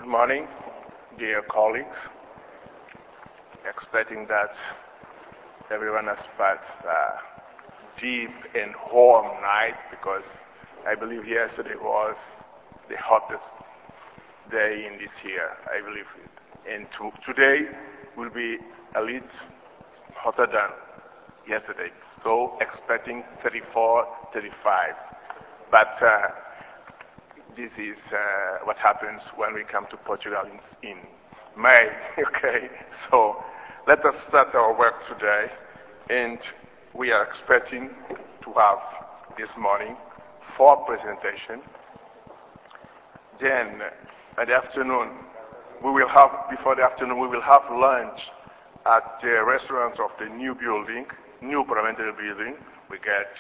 Good morning, dear colleagues. Expecting that everyone has spent a deep and warm night, because I believe yesterday was the hottest day in this year, I believe. And today will be a little hotter than yesterday. So expecting 34, 35. But this is what happens when we come to Portugal in May. Okay, so let us start our work today. And we are expecting to have this morning 4 presentations. Then at the afternoon, before the afternoon, we will have lunch at the restaurant of the new parliamentary building. We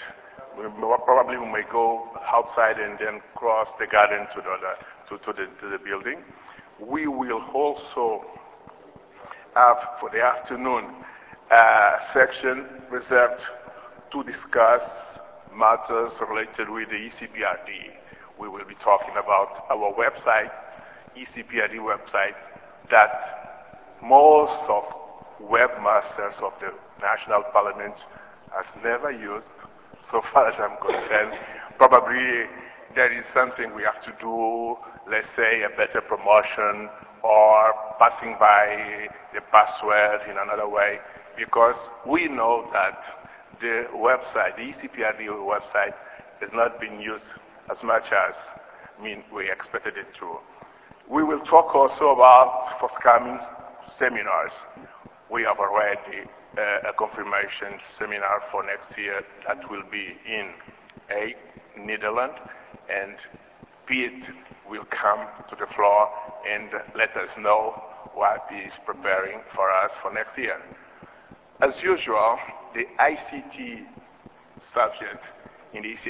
may go outside and then cross the garden to the building. We will also have for the afternoon a section reserved to discuss matters related with the ECPRD. We will be talking about our website, ECPRD website, that most of webmasters of the National Parliament has never used, so far as I'm concerned. Probably there is something we have to do, let's say a better promotion or passing by the password in another way, because we know that the website, the ECPRD website, has not been used as much as we expected it to. We will talk also about forthcoming seminars. We have already a confirmation seminar for next year that will be in Netherlands, and Pete will come to the floor and let us know what he is preparing for us for next year. As usual, the ICT subject in the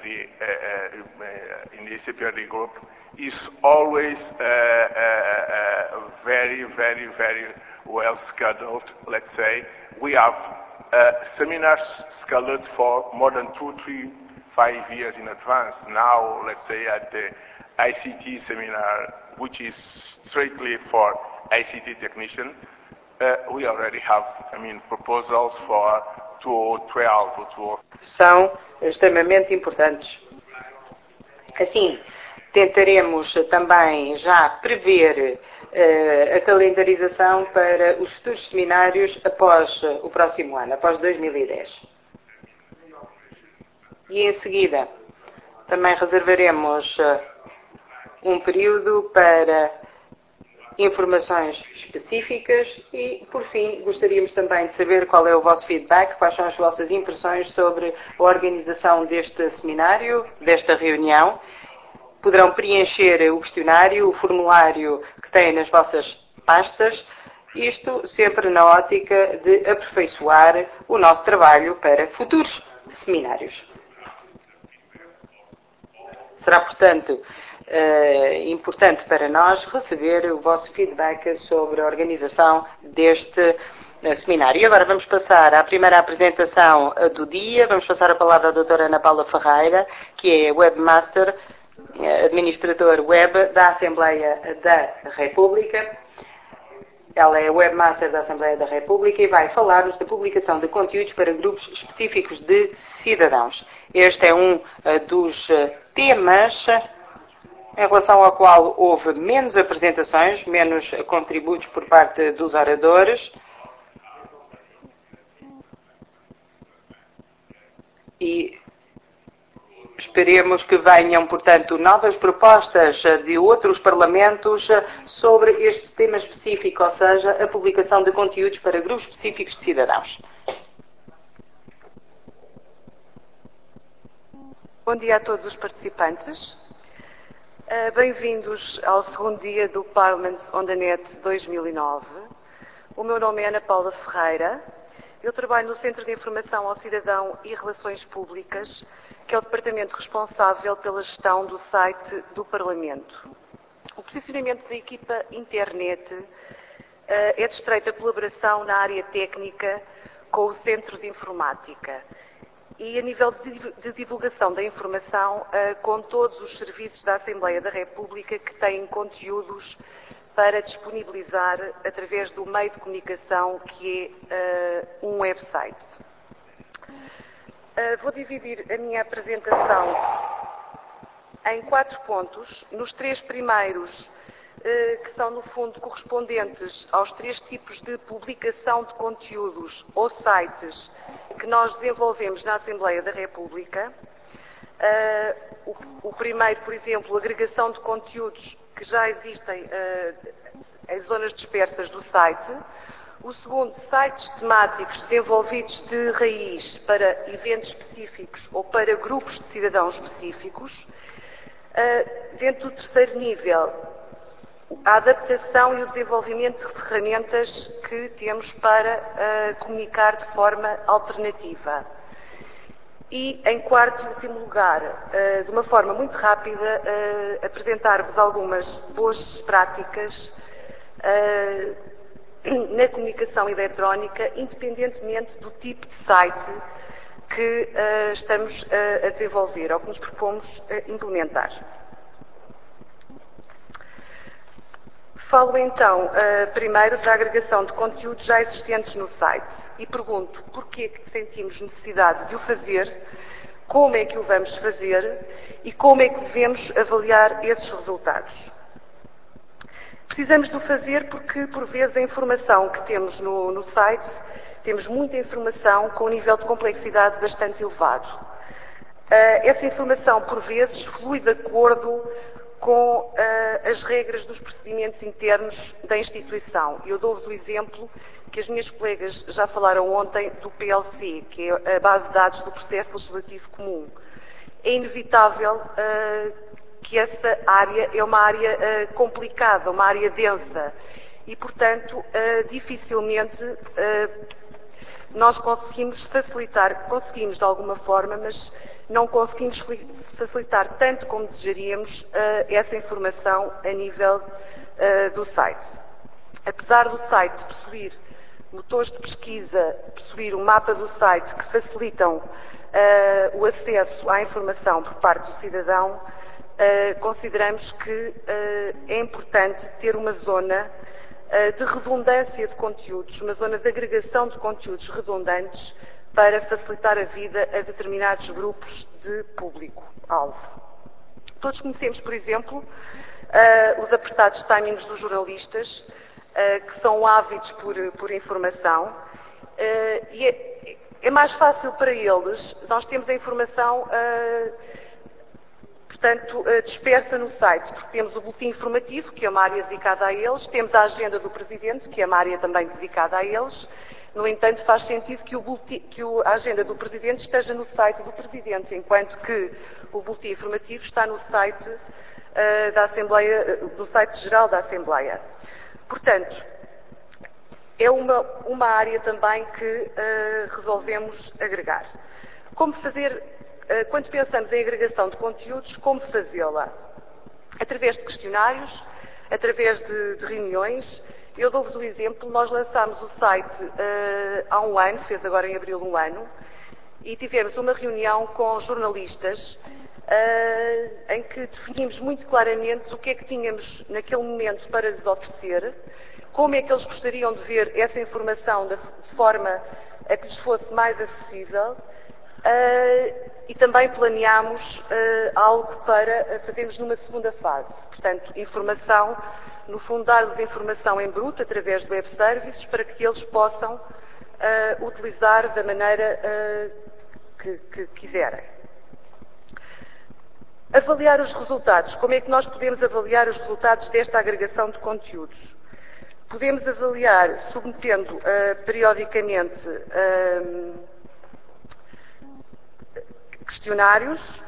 ECPRD group is always very, very, very well scheduled, let's say. We have seminars scheduled for more than 2, 3, 5 years in advance. Now, let's say at the ICT seminar, which is strictly for ICT technician, we already have, proposals for 2012 or 2012. São extremamente importantes. Assim, tentaremos também já prever a calendarização para os futuros seminários após o próximo ano, após 2010. E em seguida também reservaremos um período para informações específicas e, por fim, gostaríamos também de saber qual é o vosso feedback, quais são as vossas impressões sobre a organização deste seminário, desta reunião. Poderão preencher o questionário, o formulário que têm nas vossas pastas, isto sempre na ótica de aperfeiçoar o nosso trabalho para futuros seminários. Será, portanto, importante para nós receber o vosso feedback sobre a organização deste seminário. E agora vamos passar à primeira apresentação do dia. Vamos passar a palavra à doutora Ana Paula Ferreira, que é webmaster, administrador web da Assembleia da República. Ela é webmaster da Assembleia da República e vai falar-nos da publicação de conteúdos para grupos específicos de cidadãos. Este é um dos temas em relação ao qual houve menos apresentações, menos contributos por parte dos oradores. E esperemos que venham, portanto, novas propostas de outros parlamentos sobre este tema específico, ou seja, a publicação de conteúdos para grupos específicos de cidadãos. Bom dia a todos os participantes. Bem-vindos ao segundo dia do Parliament on the Net 2009. O meu nome é Ana Paula Ferreira. Eu trabalho no Centro de Informação ao Cidadão e Relações Públicas, que é o departamento responsável pela gestão do site do Parlamento. O posicionamento da equipa internet é de estreita colaboração na área técnica com o Centro de Informática e a nível de divulgação da informação com todos os serviços da Assembleia da República que têm conteúdos para disponibilizar através do meio de comunicação que é um website. Vou dividir a minha apresentação em 4 pontos. Nos 3 primeiros, que são no fundo correspondentes aos 3 tipos de publicação de conteúdos ou sites que nós desenvolvemos na Assembleia da República. O primeiro, por exemplo, agregação de conteúdos que já existem em zonas dispersas do site. O segundo, sites temáticos desenvolvidos de raiz para eventos específicos ou para grupos de cidadãos específicos. Dentro do terceiro nível, a adaptação e o desenvolvimento de ferramentas que temos para comunicar de forma alternativa. E, em quarto e último lugar, de uma forma muito rápida, apresentar-vos algumas boas práticas na comunicação eletrónica, independentemente do tipo de site que estamos a desenvolver ou que nos propomos implementar. Falo então primeiro da agregação de conteúdos já existentes no site e pergunto porquê que sentimos necessidade de o fazer, como é que o vamos fazer e como é que devemos avaliar esses resultados. Precisamos de o fazer porque, por vezes, a informação que temos no site, temos muita informação com um nível de complexidade bastante elevado. Essa informação, por vezes, flui de acordo com as regras dos procedimentos internos da instituição. Eu dou-vos o exemplo que as minhas colegas já falaram ontem do PLC, que é a base de dados do Processo Legislativo Comum. É inevitável que essa área é uma área complicada, uma área densa e, portanto, dificilmente nós conseguimos de alguma forma, mas não conseguimos facilitar tanto como desejaríamos essa informação a nível do site. Apesar do site possuir motores de pesquisa, possuir um mapa do site que facilitam o acesso à informação por parte do cidadão, consideramos que é importante ter uma zona de redundância de conteúdos, uma zona de agregação de conteúdos redundantes para facilitar a vida a determinados grupos de público-alvo. Todos conhecemos, por exemplo, os apertados timings dos jornalistas, que são ávidos por informação, e é mais fácil para eles. Nós temos a informação portanto, dispersa no site, porque temos o boletim informativo, que é uma área dedicada a eles, temos a agenda do Presidente, que é uma área também dedicada a eles. No entanto, faz sentido que a agenda do Presidente esteja no site do Presidente, enquanto que o boletim informativo está no site da Assembleia, do site geral da Assembleia. Portanto, é uma área também que resolvemos agregar. Como fazer, quando pensamos em agregação de conteúdos, como fazê-la? Através de questionários, através de reuniões. Eu dou-vos o exemplo, nós lançámos o site há um ano, fez agora em abril um ano, e tivemos uma reunião com jornalistas em que definimos muito claramente o que é que tínhamos naquele momento para lhes oferecer, como é que eles gostariam de ver essa informação de forma a que lhes fosse mais acessível, e também planeámos algo para fazermos numa segunda fase. Portanto, informação, no fundo, dar-lhes informação em bruto através de web services para que eles possam utilizar da maneira que quiserem. Avaliar os resultados. Como é que nós podemos avaliar os resultados desta agregação de conteúdos? Podemos avaliar submetendo periodicamente questionários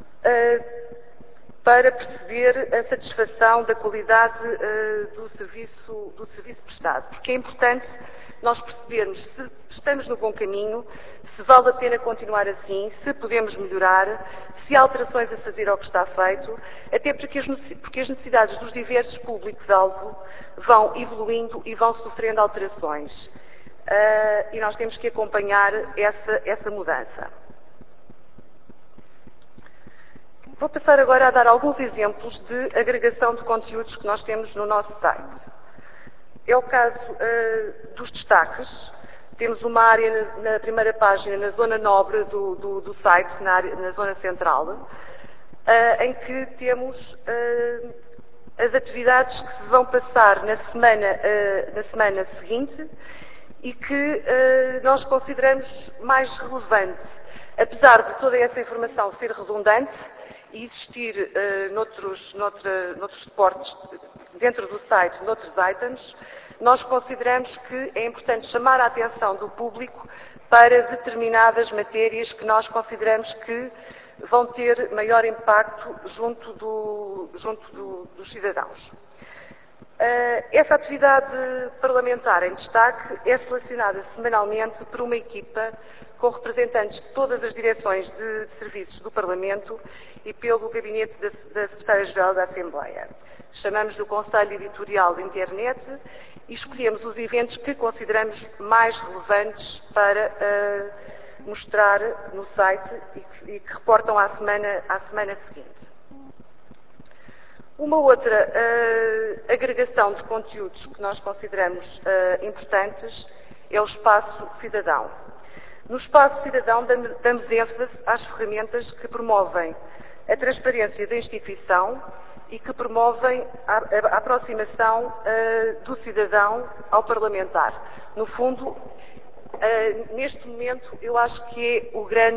para perceber a satisfação da qualidade do serviço prestado. Porque é importante nós percebermos se estamos no bom caminho, se vale a pena continuar assim, se podemos melhorar, se há alterações a fazer ao que está feito, até porque as necessidades dos diversos públicos-alvo vão evoluindo e vão sofrendo alterações. E nós temos que acompanhar essa mudança. Vou passar agora a dar alguns exemplos de agregação de conteúdos que nós temos no nosso site. É o caso dos destaques. Temos uma área na primeira página, na zona nobre do site, na zona central, em que temos as atividades que se vão passar na semana seguinte e que nós consideramos mais relevante. Apesar de toda essa informação ser redundante e existir noutros suportes dentro do site, noutros items, nós consideramos que é importante chamar a atenção do público para determinadas matérias que nós consideramos que vão ter maior impacto junto dos cidadãos. Essa atividade parlamentar em destaque é selecionada semanalmente por uma equipa com representantes de todas as direções de serviços do Parlamento e pelo gabinete da Secretária-Geral da Assembleia. Chamamos-lhe o Conselho Editorial de Internet e escolhemos os eventos que consideramos mais relevantes para mostrar no site e que reportam à semana seguinte. Uma outra agregação de conteúdos que nós consideramos importantes é o espaço cidadão. No espaço cidadão damos ênfase às ferramentas que promovem a transparência da instituição e que promovem a aproximação do cidadão ao parlamentar. No fundo, neste momento, eu acho que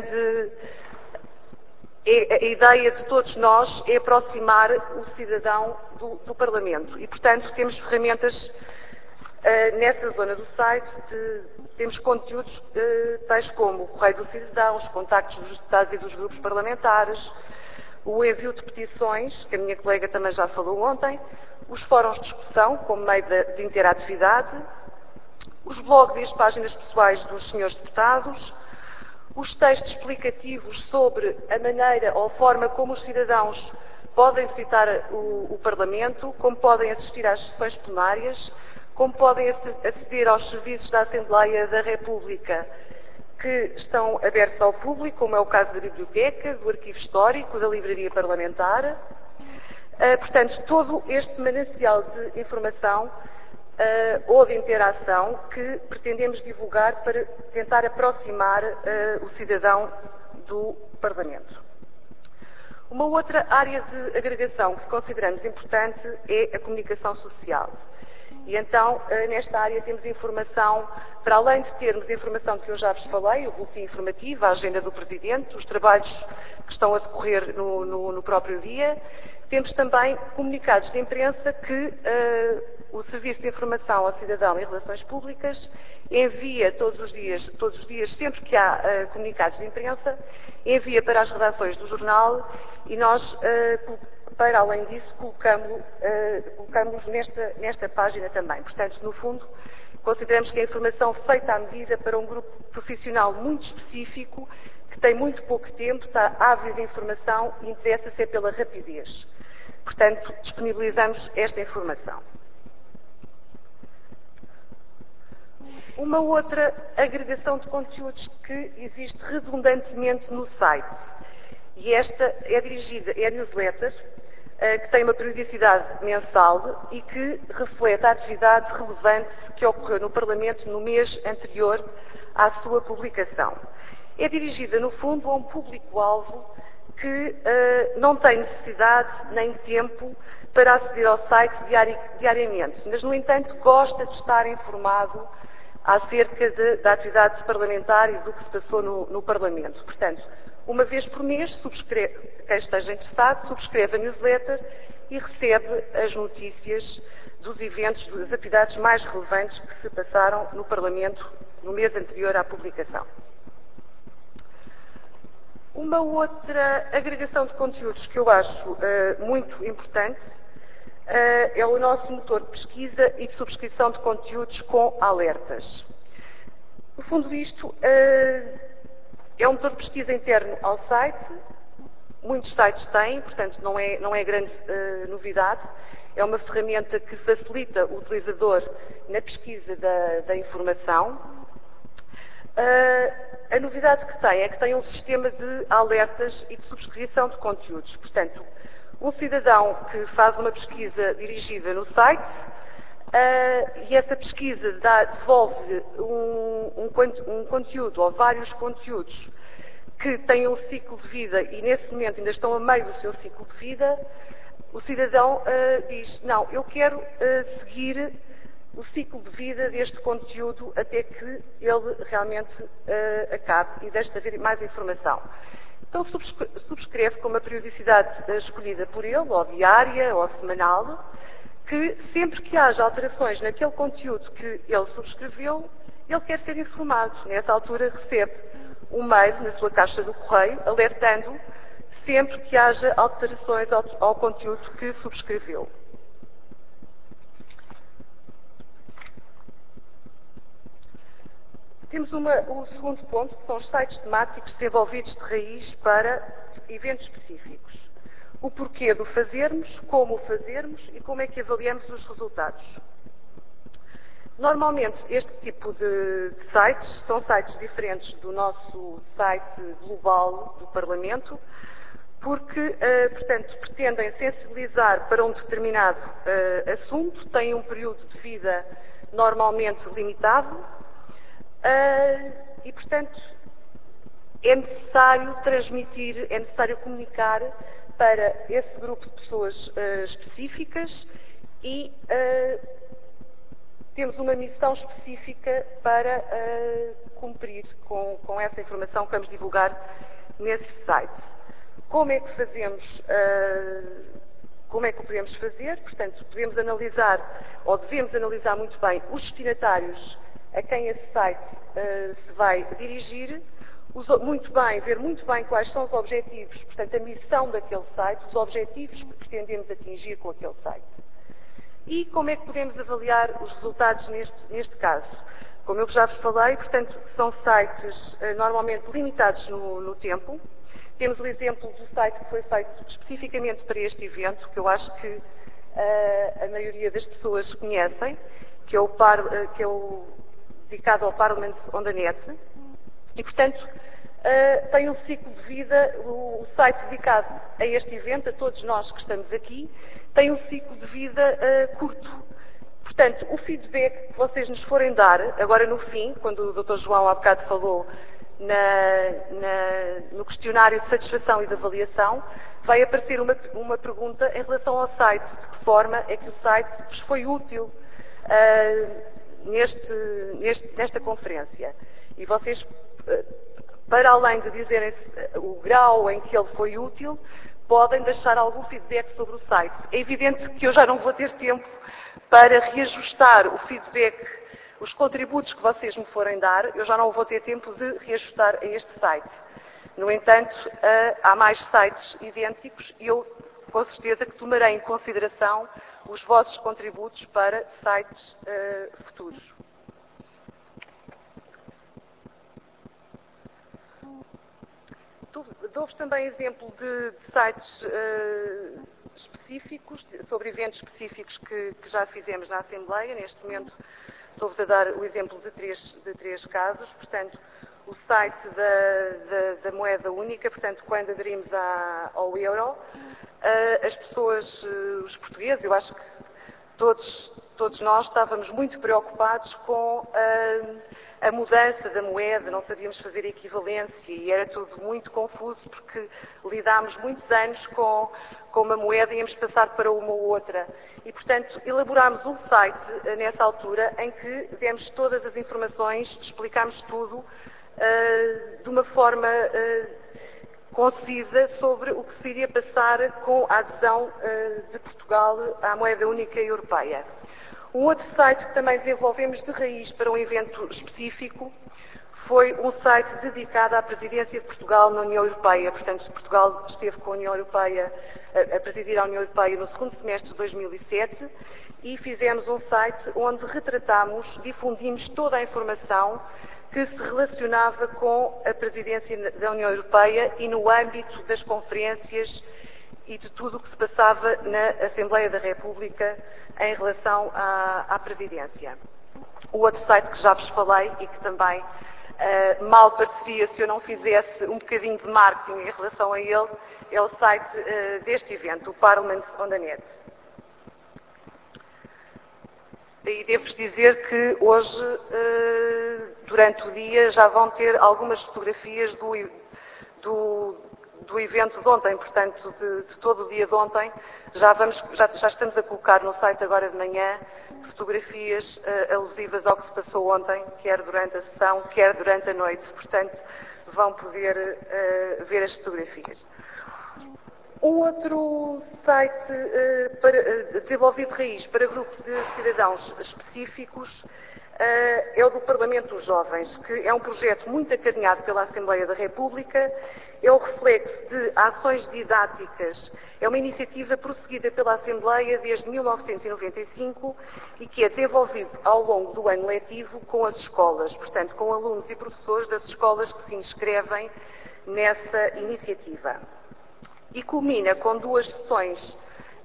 a ideia de todos nós é aproximar o cidadão do Parlamento e, portanto, temos ferramentas nessa zona do site, temos conteúdos tais como o Correio do Cidadão, os contactos dos deputados e dos grupos parlamentares, o envio de petições, que a minha colega também já falou ontem, os fóruns de discussão como meio de interatividade, os blogs e as páginas pessoais dos senhores deputados, os textos explicativos sobre a maneira ou a forma como os cidadãos podem visitar o Parlamento, como podem assistir às sessões plenárias, como podem aceder aos serviços da Assembleia da República que estão abertos ao público, como é o caso da Biblioteca, do Arquivo Histórico, da Livraria Parlamentar. Portanto, todo este manancial de informação ou de interação que pretendemos divulgar para tentar aproximar o cidadão do Parlamento. Uma outra área de agregação que consideramos importante é a comunicação social. E então, nesta área temos informação, para além de termos a informação que eu já vos falei, o boletim informativo, a agenda do Presidente, os trabalhos que estão a decorrer no próprio dia, temos também comunicados de imprensa que o Serviço de Informação ao Cidadão e Relações Públicas envia todos os dias, sempre que há comunicados de imprensa, envia para as redações do jornal e nós, para além disso, colocamos nesta página também. Portanto, no fundo, consideramos que a informação feita à medida para um grupo profissional muito específico, que tem muito pouco tempo, está ávido de informação e interessa-se pela rapidez. Portanto, disponibilizamos esta informação. Uma outra agregação de conteúdos que existe redundantemente no site, e esta é a newsletter, que tem uma periodicidade mensal e que reflete a atividade relevante que ocorreu no Parlamento no mês anterior à sua publicação. É dirigida, no fundo, a um público-alvo que não tem necessidade nem tempo para aceder ao site diariamente, mas, no entanto, gosta de estar informado acerca da atividade parlamentar e do que se passou no Parlamento. Portanto, uma vez por mês, quem esteja interessado, subscreve a newsletter e recebe as notícias dos eventos, das atividades mais relevantes que se passaram no Parlamento no mês anterior à publicação. Uma outra agregação de conteúdos que eu acho muito importante é o nosso motor de pesquisa e de subscrição de conteúdos com alertas. No fundo, isto é um motor de pesquisa interno ao site. Muitos sites têm, portanto, não é grande novidade. É uma ferramenta que facilita o utilizador na pesquisa da informação. A novidade que tem é que tem um sistema de alertas e de subscrição de conteúdos. Portanto, um cidadão que faz uma pesquisa dirigida no site e essa pesquisa devolve um conteúdo ou vários conteúdos que têm um ciclo de vida e nesse momento ainda estão a meio do seu ciclo de vida, o cidadão diz, não, eu quero seguir o ciclo de vida deste conteúdo até que ele realmente acabe e deixe de haver mais informação. Então subscreve com uma periodicidade escolhida por ele, ou diária, ou semanal, que sempre que haja alterações naquele conteúdo que ele subscreveu, ele quer ser informado. Nessa altura recebe um mail na sua caixa do correio, alertando sempre que haja alterações ao conteúdo que subscreveu. Temos o segundo ponto, que são os sites temáticos desenvolvidos de raiz para eventos específicos. O porquê do fazermos, como o fazermos e como é que avaliamos os resultados. Normalmente, este tipo de sites são sites diferentes do nosso site global do Parlamento, porque, portanto, pretendem sensibilizar para um determinado assunto, têm um período de vida normalmente limitado e, portanto, é necessário transmitir, é necessário comunicar para esse grupo de pessoas específicas e temos uma missão específica para cumprir com essa informação que vamos divulgar nesse site. Como é que fazemos, como é que o podemos fazer? Portanto, podemos analisar, ou devemos analisar muito bem, os destinatários a quem esse site se vai dirigir, ver muito bem quais são os objetivos, portanto, a missão daquele site, os objetivos que pretendemos atingir com aquele site. E como é que podemos avaliar os resultados neste caso? Como eu já vos falei, portanto, são sites normalmente limitados no tempo. Temos o exemplo do site que foi feito especificamente para este evento, que eu acho que a maioria das pessoas conhecem, que é o dedicado ao Parliament on the Net. E, portanto, tem um ciclo de vida, o site dedicado a este evento, a todos nós que estamos aqui, tem um ciclo de vida curto. Portanto, o feedback que vocês nos forem dar, agora no fim, quando o Dr. João há bocado falou no questionário de satisfação e de avaliação, vai aparecer uma pergunta em relação ao site, de que forma é que o site vos foi útil nesta conferência. E vocês, para além de dizerem o grau em que ele foi útil, podem deixar algum feedback sobre o site. É evidente que eu já não vou ter tempo para reajustar o feedback, os contributos que vocês me forem dar, eu já não vou ter tempo de reajustar a este site. No entanto, há mais sites idênticos e eu, com certeza, que tomarei em consideração os vossos contributos para sites futuros. Dou-vos também exemplo de sites específicos, sobre eventos específicos que já fizemos na Assembleia. Neste momento estou-vos a dar o exemplo de três casos. Portanto, o site da moeda única, portanto, quando aderimos ao euro, as pessoas, os portugueses, eu acho que todos nós estávamos muito preocupados com a mudança da moeda, não sabíamos fazer a equivalência e era tudo muito confuso porque lidámos muitos anos com uma moeda e íamos passar para uma ou outra. E, portanto, elaborámos um site nessa altura em que demos todas as informações, explicámos tudo de uma forma concisa sobre o que se iria passar com a adesão de Portugal à moeda única europeia. Um outro site que também desenvolvemos de raiz para um evento específico foi um site dedicado à presidência de Portugal na União Europeia. Portanto, Portugal esteve com a União Europeia, a presidir a União Europeia no segundo semestre de 2007 e fizemos um site onde retratámos, difundimos toda a informação que se relacionava com a presidência da União Europeia e no âmbito das conferências e de tudo o que se passava na Assembleia da República em relação à presidência. O outro site que já vos falei e que também mal pareceria se eu não fizesse um bocadinho de marketing em relação a ele, é o site deste evento, o Parliament on the Net. E devo-vos dizer que hoje, durante o dia, já vão ter algumas fotografias do evento de ontem, portanto, de todo o dia de ontem. Já estamos a colocar no site agora de manhã fotografias alusivas ao que se passou ontem, quer durante a sessão, quer durante a noite. Portanto, vão poder ver as fotografias. Um outro site desenvolvido de raiz para grupos de cidadãos específicos é o do Parlamento dos Jovens, que é um projeto muito acarinhado pela Assembleia da República, é o reflexo de ações didáticas, é uma iniciativa prosseguida pela Assembleia desde 1995 e que é desenvolvido ao longo do ano letivo com as escolas, portanto, com alunos e professores das escolas que se inscrevem nessa iniciativa. E culmina com duas sessões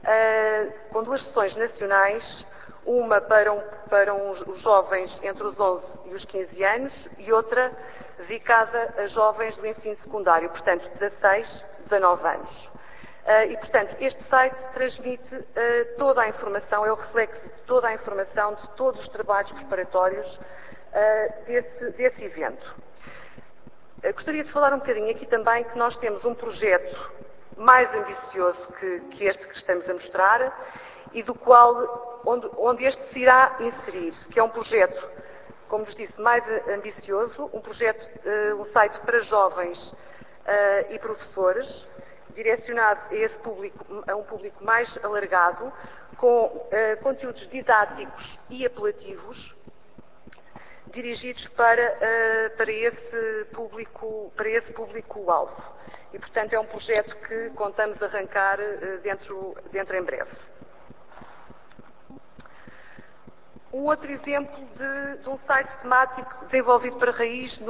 nacionais, uma para os jovens entre os 11 e os 15 anos e outra dedicada a jovens do ensino secundário, portanto 16, 19 anos. E, portanto, este site transmite toda a informação, é o reflexo de toda a informação, de todos os trabalhos preparatórios desse evento. Gostaria de falar um bocadinho aqui também que nós temos um projeto mais ambicioso que este que estamos a mostrar e do qual, onde este se irá inserir, que é um projeto, como vos disse, mais ambicioso, um projeto, um site para jovens e professores, direcionado a um público mais alargado, com conteúdos didáticos e apelativos, dirigidos para esse público-alvo. E, portanto, é um projeto que contamos arrancar dentro em breve. Um outro exemplo de um site temático desenvolvido para raiz,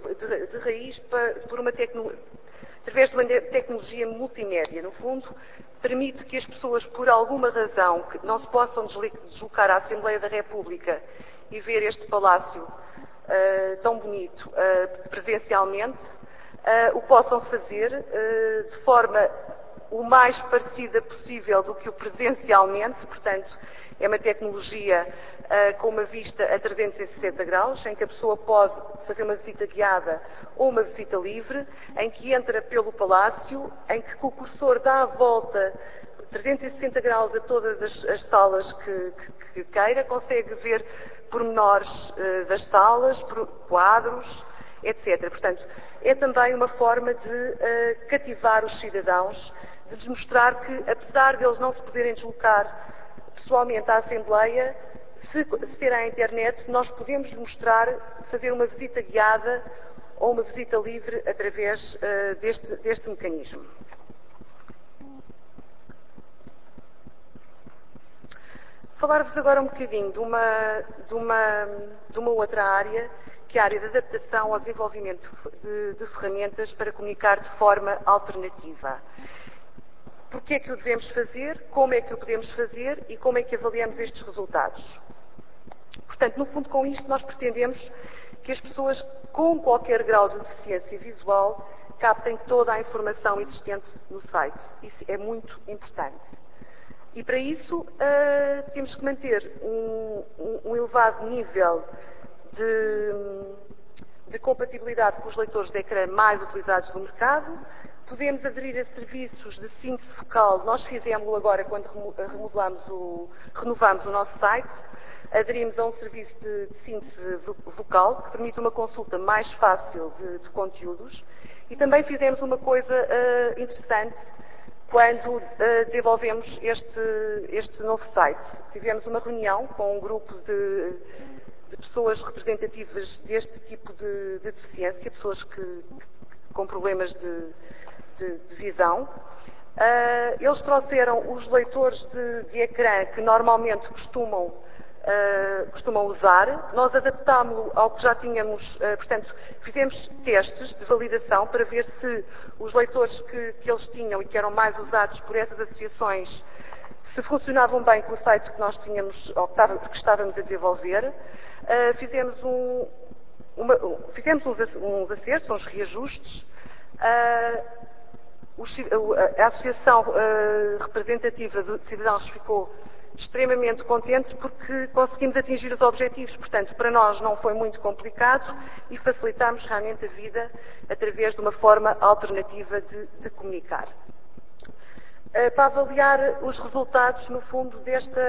através de uma tecnologia multimédia. No fundo, permite que as pessoas, por alguma razão, que não se possam deslocar à Assembleia da República e ver este palácio tão bonito presencialmente, o possam fazer de forma o mais parecida possível do que o presencialmente, portanto, é uma tecnologia com uma vista a 360 graus, em que a pessoa pode fazer uma visita guiada ou uma visita livre, em que entra pelo palácio, em que com o cursor dá a volta 360 graus a todas as salas que queira, consegue ver pormenores das salas, quadros, etc. Portanto, é também uma forma de cativar os cidadãos, de lhes mostrar que, apesar de eles não se poderem deslocar pessoalmente à Assembleia, se ter à internet, nós podemos lhe mostrar, fazer uma visita guiada ou uma visita livre através deste mecanismo. Falar-vos agora um bocadinho de uma outra área, que é a área da adaptação ao desenvolvimento de ferramentas para comunicar de forma alternativa. Porquê é que o devemos fazer, como é que o podemos fazer e como é que avaliamos estes resultados. Portanto, no fundo, com isto nós pretendemos que as pessoas com qualquer grau de deficiência visual captem toda a informação existente no site. Isso é muito importante. E para isso temos que manter um elevado nível de compatibilidade com os leitores de ecrã mais utilizados no mercado. Podemos aderir a serviços de síntese focal. Nós fizemos-lo agora quando renovámos o nosso site. Aderimos a um serviço de síntese vocal que permite uma consulta mais fácil de conteúdos. E também fizemos uma coisa interessante quando desenvolvemos este novo site. Tivemos uma reunião com um grupo de pessoas representativas deste tipo de deficiência, pessoas com problemas de visão. Eles trouxeram os leitores de ecrã que normalmente costumam usar. Nós adaptámo-lo ao que já tínhamos, portanto, fizemos testes de validação para ver se os leitores que eles tinham e que eram mais usados por essas associações se funcionavam bem com o site que nós tínhamos, ou que estávamos a desenvolver. Fizemos fizemos uns acertos, uns reajustes. A Associação Representativa de Cidadãos ficou extremamente contente porque conseguimos atingir os objetivos. Portanto, para nós não foi muito complicado e facilitámos realmente a vida através de uma forma alternativa de comunicar. Para avaliar os resultados, no fundo,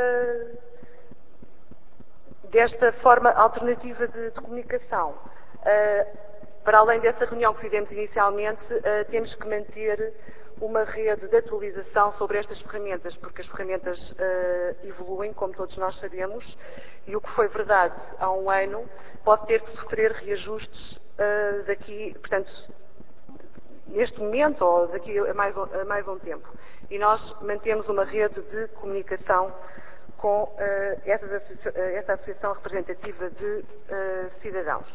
desta forma alternativa de comunicação, para além dessa reunião que fizemos inicialmente, temos que manter uma rede de atualização sobre estas ferramentas, porque as ferramentas evoluem, como todos nós sabemos, e o que foi verdade há um ano pode ter que sofrer reajustes daqui, portanto, neste momento ou daqui a mais um tempo. E nós mantemos uma rede de comunicação com essa Associação Representativa de Cidadãos.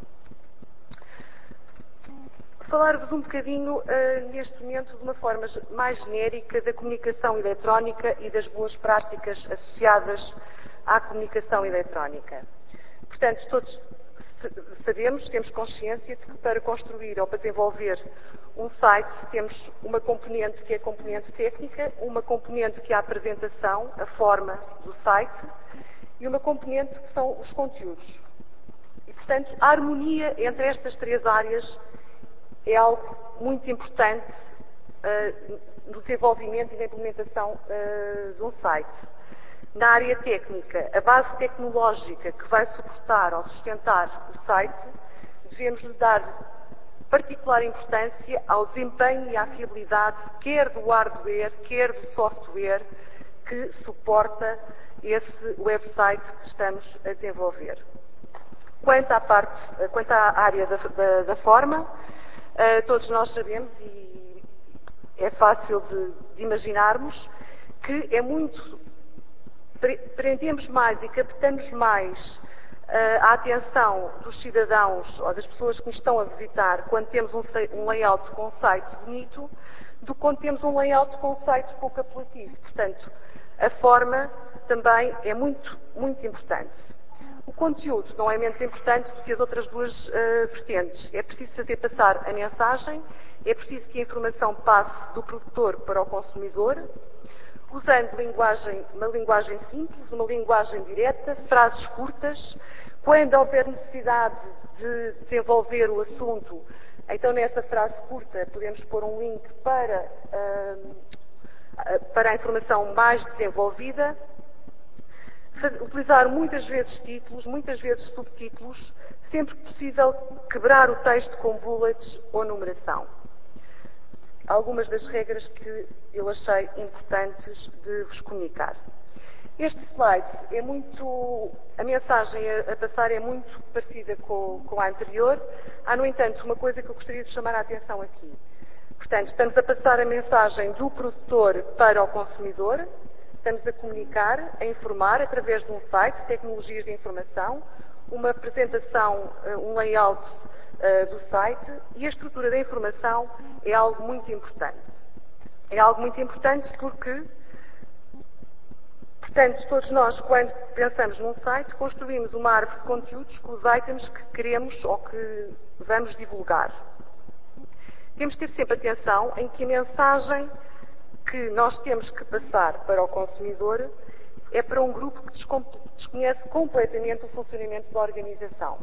Falar-vos um bocadinho, neste momento, de uma forma mais genérica da comunicação eletrónica e das boas práticas associadas à comunicação eletrónica. Portanto, todos sabemos, temos consciência de que para construir ou para desenvolver um site temos uma componente que é a componente técnica, uma componente que é a apresentação, a forma do site e uma componente que são os conteúdos. E, portanto, a harmonia entre estas três áreas é algo muito importante no desenvolvimento e na implementação de um site. Na área técnica, a base tecnológica que vai suportar ou sustentar o site, devemos lhe dar particular importância ao desempenho e à fiabilidade, quer do hardware, quer do software, que suporta esse website que estamos a desenvolver. Quanto à área da forma, todos nós sabemos, e é fácil de imaginarmos, que é muito... prendemos mais e captamos mais a atenção dos cidadãos ou das pessoas que nos estão a visitar quando temos um layout com um site bonito do que quando temos um layout com um site pouco apelativo. Portanto, a forma também é muito, muito importante. O conteúdo não é menos importante do que as outras duas vertentes. É preciso fazer passar a mensagem, é preciso que a informação passe do produtor para o consumidor, usando uma linguagem simples, uma linguagem direta, frases curtas. Quando houver necessidade de desenvolver o assunto, então nessa frase curta podemos pôr um link para a informação mais desenvolvida. Utilizar muitas vezes títulos, muitas vezes subtítulos, sempre que possível quebrar o texto com bullets ou numeração. Algumas das regras que eu achei importantes de vos comunicar. Este slide é muito... A mensagem a passar é muito parecida com a anterior. Há, no entanto, uma coisa que eu gostaria de chamar a atenção aqui. Portanto, estamos a passar a mensagem do produtor para o consumidor. Estamos a comunicar, a informar, através de um site, tecnologias de informação, uma apresentação, um layout do site, e a estrutura da informação é algo muito importante. É algo muito importante porque, portanto, todos nós, quando pensamos num site, construímos uma árvore de conteúdos com os itens que queremos ou que vamos divulgar. Temos que ter sempre atenção em que a mensagem que nós temos que passar para o consumidor é para um grupo que desconhece completamente o funcionamento da organização.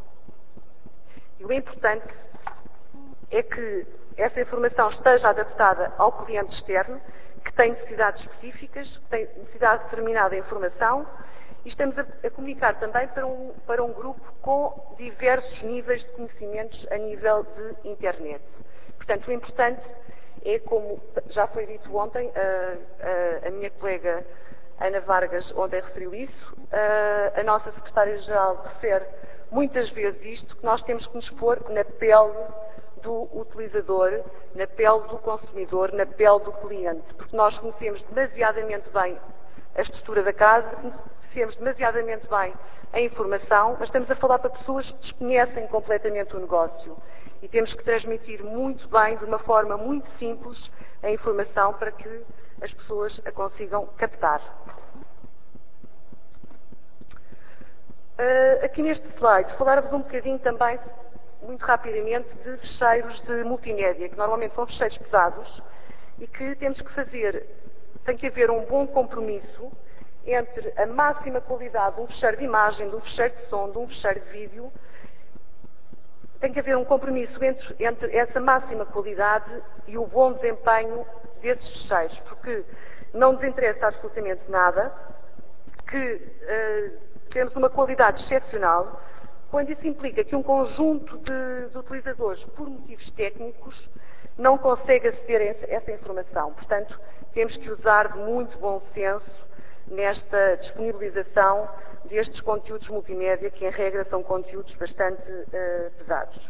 E o importante é que essa informação esteja adaptada ao cliente externo, que tem necessidades específicas, que tem necessidade de determinada informação, e estamos a comunicar também para um grupo com diversos níveis de conhecimentos a nível de internet. Portanto, o importante é, como já foi dito ontem, a minha colega Ana Vargas ontem referiu isso, a nossa secretária-geral refere muitas vezes isto, que nós temos que nos pôr na pele do utilizador, na pele do consumidor, na pele do cliente, porque nós conhecemos demasiadamente bem a estrutura da casa, conhecemos demasiadamente bem a informação, mas estamos a falar para pessoas que desconhecem completamente o negócio. E temos que transmitir muito bem, de uma forma muito simples, a informação para que as pessoas a consigam captar. Aqui neste slide, falar-vos um bocadinho também, muito rapidamente, de fecheiros de multimédia, que normalmente são fecheiros pesados e que temos que fazer, tem que haver um bom compromisso entre a máxima qualidade de um fecheiro de imagem, de um fecheiro de som, de um fecheiro de vídeo. Tem que haver um compromisso entre essa máxima qualidade e o bom desempenho desses fecheiros, porque não nos interessa absolutamente nada que temos uma qualidade excepcional, quando isso implica que um conjunto de utilizadores, por motivos técnicos, não consegue aceder a essa informação. Portanto, temos que usar de muito bom senso nesta disponibilização destes conteúdos multimédia, que em regra são conteúdos bastante pesados.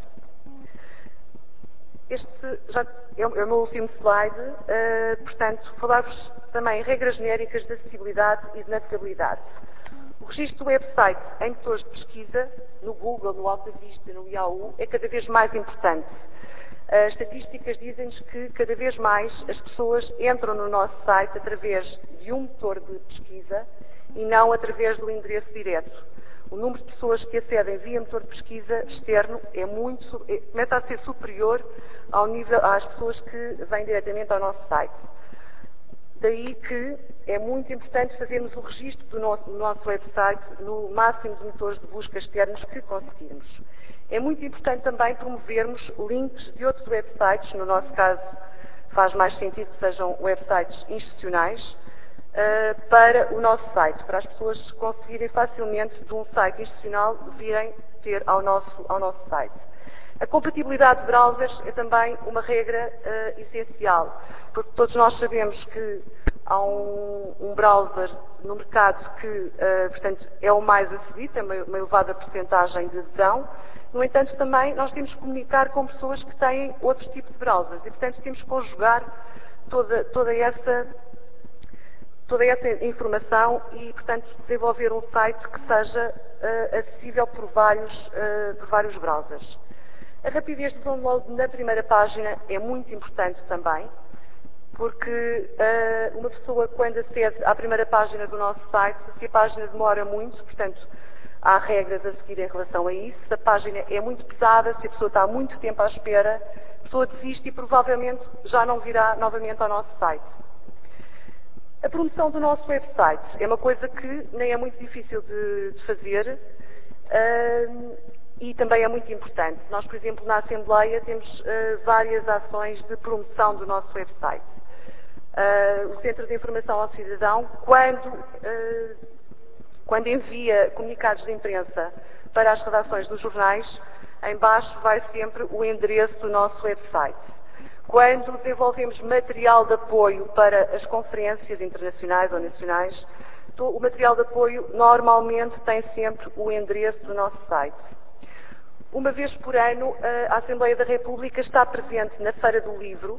Este já é o meu último slide, portanto, falar-vos também em regras genéricas de acessibilidade e de navegabilidade. O registro do website em motores de pesquisa, no Google, no Alta Vista, no Yahoo, é cada vez mais importante. As estatísticas dizem-nos que cada vez mais as pessoas entram no nosso site através de um motor de pesquisa e não através do endereço direto. O número de pessoas que acedem via motor de pesquisa externo começa a ser superior às pessoas que vêm diretamente ao nosso site. Daí que é muito importante fazermos o registro do nosso website no máximo de motores de busca externos que conseguirmos. É muito importante também promovermos links de outros websites, no nosso caso faz mais sentido que sejam websites institucionais, para o nosso site, para as pessoas conseguirem facilmente de um site institucional virem ter ao nosso site. A compatibilidade de browsers é também uma regra essencial, porque todos nós sabemos que há um browser no mercado que, portanto, é o mais acedido, tem uma elevada percentagem de adesão. No entanto, também nós temos que comunicar com pessoas que têm outro tipo de browsers e, portanto, temos que conjugar toda essa informação e, portanto, desenvolver um site que seja acessível por vários browsers. A rapidez do download na primeira página é muito importante também, porque uma pessoa, quando acede à primeira página do nosso site, se a página demora muito, portanto, há regras a seguir em relação a isso. Se a página é muito pesada, se a pessoa está muito tempo à espera, a pessoa desiste e provavelmente já não virá novamente ao nosso site. A promoção do nosso website é uma coisa que nem é muito difícil de fazer e também é muito importante. Nós, por exemplo, na Assembleia temos várias ações de promoção do nosso website. O Centro de Informação ao Cidadão, quando envia comunicados de imprensa para as redações dos jornais, em baixo vai sempre o endereço do nosso website. Quando desenvolvemos material de apoio para as conferências internacionais ou nacionais, o material de apoio normalmente tem sempre o endereço do nosso site. Uma vez por ano, a Assembleia da República está presente na Feira do Livro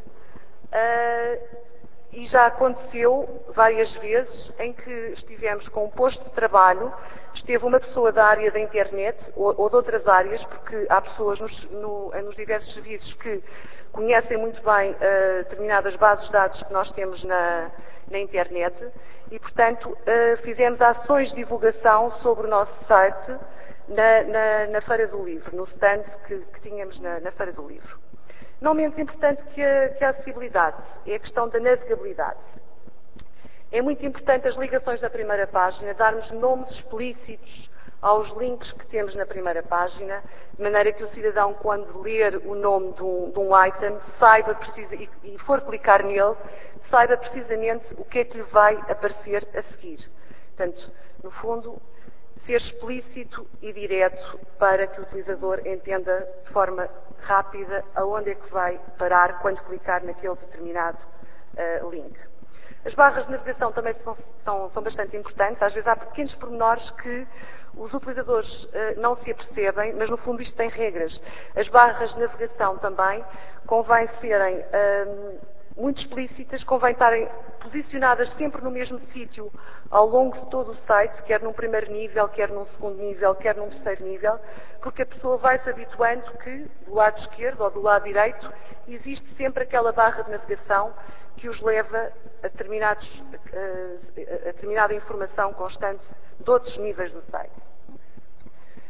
e já aconteceu várias vezes em que estivemos com um posto de trabalho, esteve uma pessoa da área da internet ou de outras áreas, porque há pessoas nos diversos serviços que conhecem muito bem determinadas bases de dados que nós temos na internet e, portanto, fizemos ações de divulgação sobre o nosso site na Feira do Livro, no stand que tínhamos na Feira do Livro. Não menos importante que a acessibilidade é a questão da navegabilidade. É muito importante as ligações da primeira página, darmos nomes explícitos aos links que temos na primeira página, de maneira que o cidadão, quando ler o nome de um item, saiba e for clicar nele, saiba precisamente o que é que lhe vai aparecer a seguir. Portanto, no fundo, ser explícito e direto para que o utilizador entenda de forma rápida aonde é que vai parar quando clicar naquele determinado link. As barras de navegação também são bastante importantes. Às vezes há pequenos pormenores que os utilizadores não se apercebem, mas no fundo isto tem regras. As barras de navegação também convém serem muito explícitas, convém estarem posicionadas sempre no mesmo sítio ao longo de todo o site, quer num primeiro nível, quer num segundo nível, quer num terceiro nível, porque a pessoa vai se habituando que do lado esquerdo ou do lado direito existe sempre aquela barra de navegação que os leva a determinada informação constante de outros níveis do site.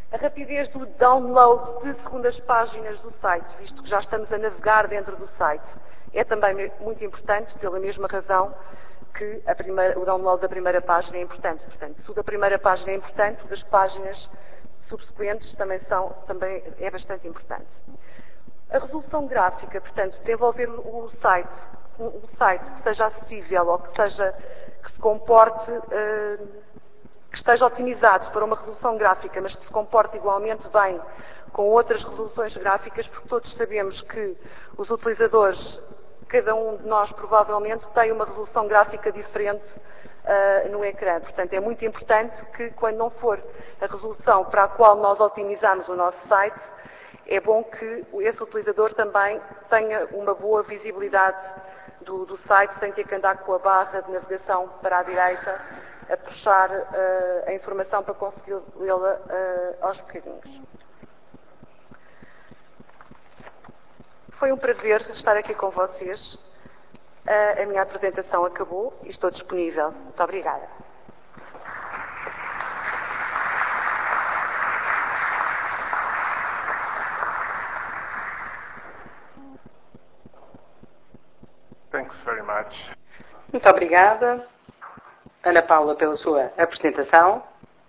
A rapidez do download de segundas páginas do site, visto que já estamos a navegar dentro do site, é também muito importante, pela mesma razão que o download da primeira página é importante. Portanto, se o da primeira página é importante, o das páginas subsequentes também é bastante importante. A resolução gráfica, portanto, desenvolver um site que seja acessível ou que se comporte, que esteja otimizado para uma resolução gráfica, mas que se comporte igualmente bem com outras resoluções gráficas, porque todos sabemos que os utilizadores, cada um de nós provavelmente, tem uma resolução gráfica diferente no ecrã. Portanto, é muito importante que, quando não for a resolução para a qual nós otimizamos o nosso site, é bom que esse utilizador também tenha uma boa visibilidade do site, sem ter que andar com a barra de navegação para a direita, a puxar a informação para conseguir lê-la aos bocadinhos. Foi um prazer estar aqui com vocês. A minha apresentação acabou e estou disponível. Muito obrigada. Thanks very much. Muito obrigada, Ana Paula, pela sua apresentação.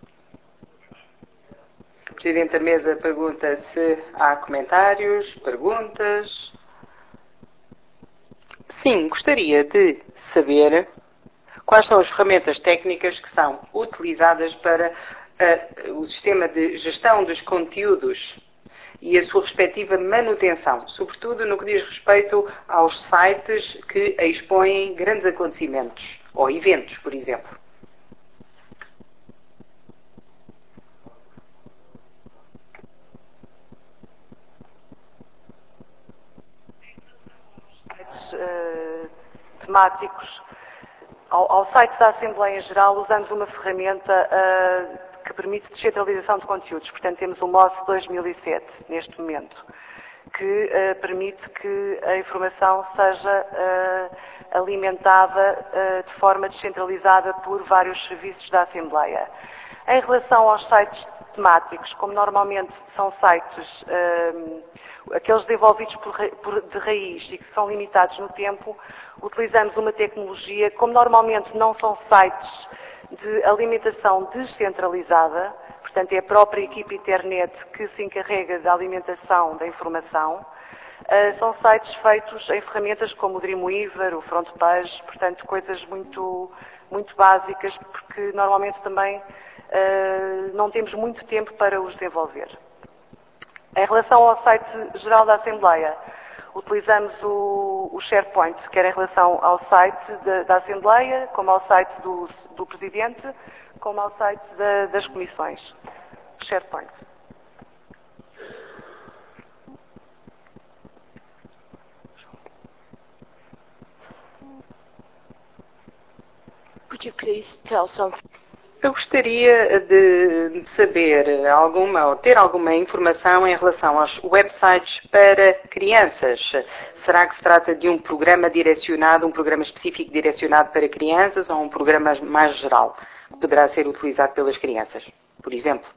O Presidente da Mesa pergunta se há comentários, perguntas. Sim, gostaria de saber quais são as ferramentas técnicas que são utilizadas para o sistema de gestão dos conteúdos e a sua respectiva manutenção, sobretudo no que diz respeito aos sites que expõem grandes acontecimentos ou eventos, por exemplo. Temáticos. Ao site da Assembleia em geral, usamos uma ferramenta que permite descentralização de conteúdos. Portanto, temos o MOS 2007, neste momento, que permite que a informação seja alimentada de forma descentralizada por vários serviços da Assembleia. Em relação aos sites temáticos, como normalmente são sites, aqueles desenvolvidos de raiz e que são limitados no tempo, utilizamos uma tecnologia, como normalmente não são sites de alimentação descentralizada, portanto é a própria equipe internet que se encarrega da alimentação da informação, são sites feitos em ferramentas como o Dreamweaver, o FrontPage, portanto coisas muito, muito básicas, porque normalmente também não temos muito tempo para os desenvolver. Em relação ao site geral da Assembleia, utilizamos o SharePoint, quer em relação ao site da Assembleia, como ao site do Presidente, como ao site das comissões. SharePoint. Could you please tell something? Eu gostaria de saber ou ter alguma informação em relação aos websites para crianças. Será que se trata de um programa direcionado, um programa específico direcionado para crianças ou um programa mais geral que poderá ser utilizado pelas crianças, por exemplo?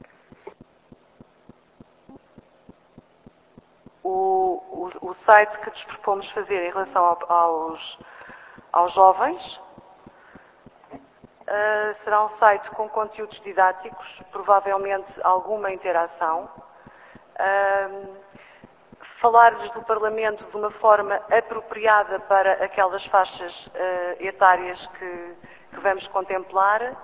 O site que nos propomos fazer em relação aos jovens será um site com conteúdos didáticos, provavelmente alguma interação. Falar-lhes do Parlamento de uma forma apropriada para aquelas faixas etárias que vamos contemplar,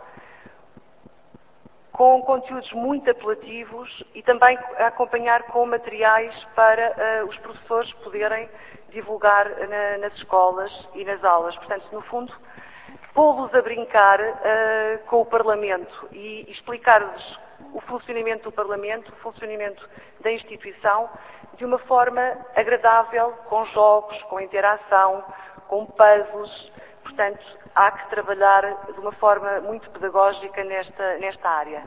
com conteúdos muito apelativos e também a acompanhar com materiais para os professores poderem divulgar nas escolas e nas aulas. Portanto, no fundo, pô-los a brincar com o Parlamento e explicar-lhes o funcionamento do Parlamento, o funcionamento da instituição, de uma forma agradável, com jogos, com interação, com puzzles. Portanto, há que trabalhar de uma forma muito pedagógica nesta área.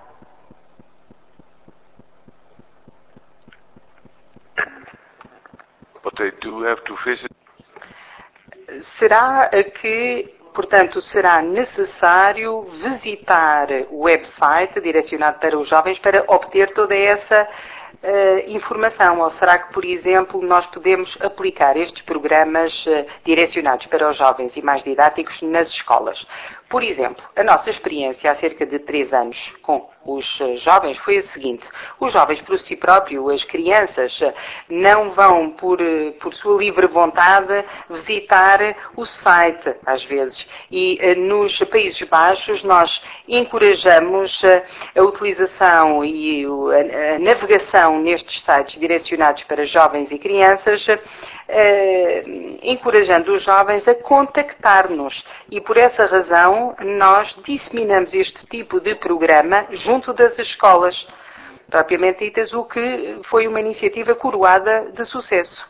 But they do have to visit. Será que Portanto, será necessário visitar o website direcionado para os jovens para obter toda essa informação. Ou será que, por exemplo, nós podemos aplicar estes programas direcionados para os jovens e mais didáticos nas escolas? Por exemplo, a nossa experiência há cerca de 3 anos com os jovens foi a seguinte. Os jovens por si próprios, as crianças, não vão por sua livre vontade visitar o site, às vezes. E nos Países Baixos nós encorajamos a utilização e a navegação nestes sites direcionados para jovens e crianças, encorajando os jovens a contactar-nos. E por essa razão nós disseminamos este tipo de programa junto das escolas, propriamente ditas, o que foi uma iniciativa coroada de sucesso.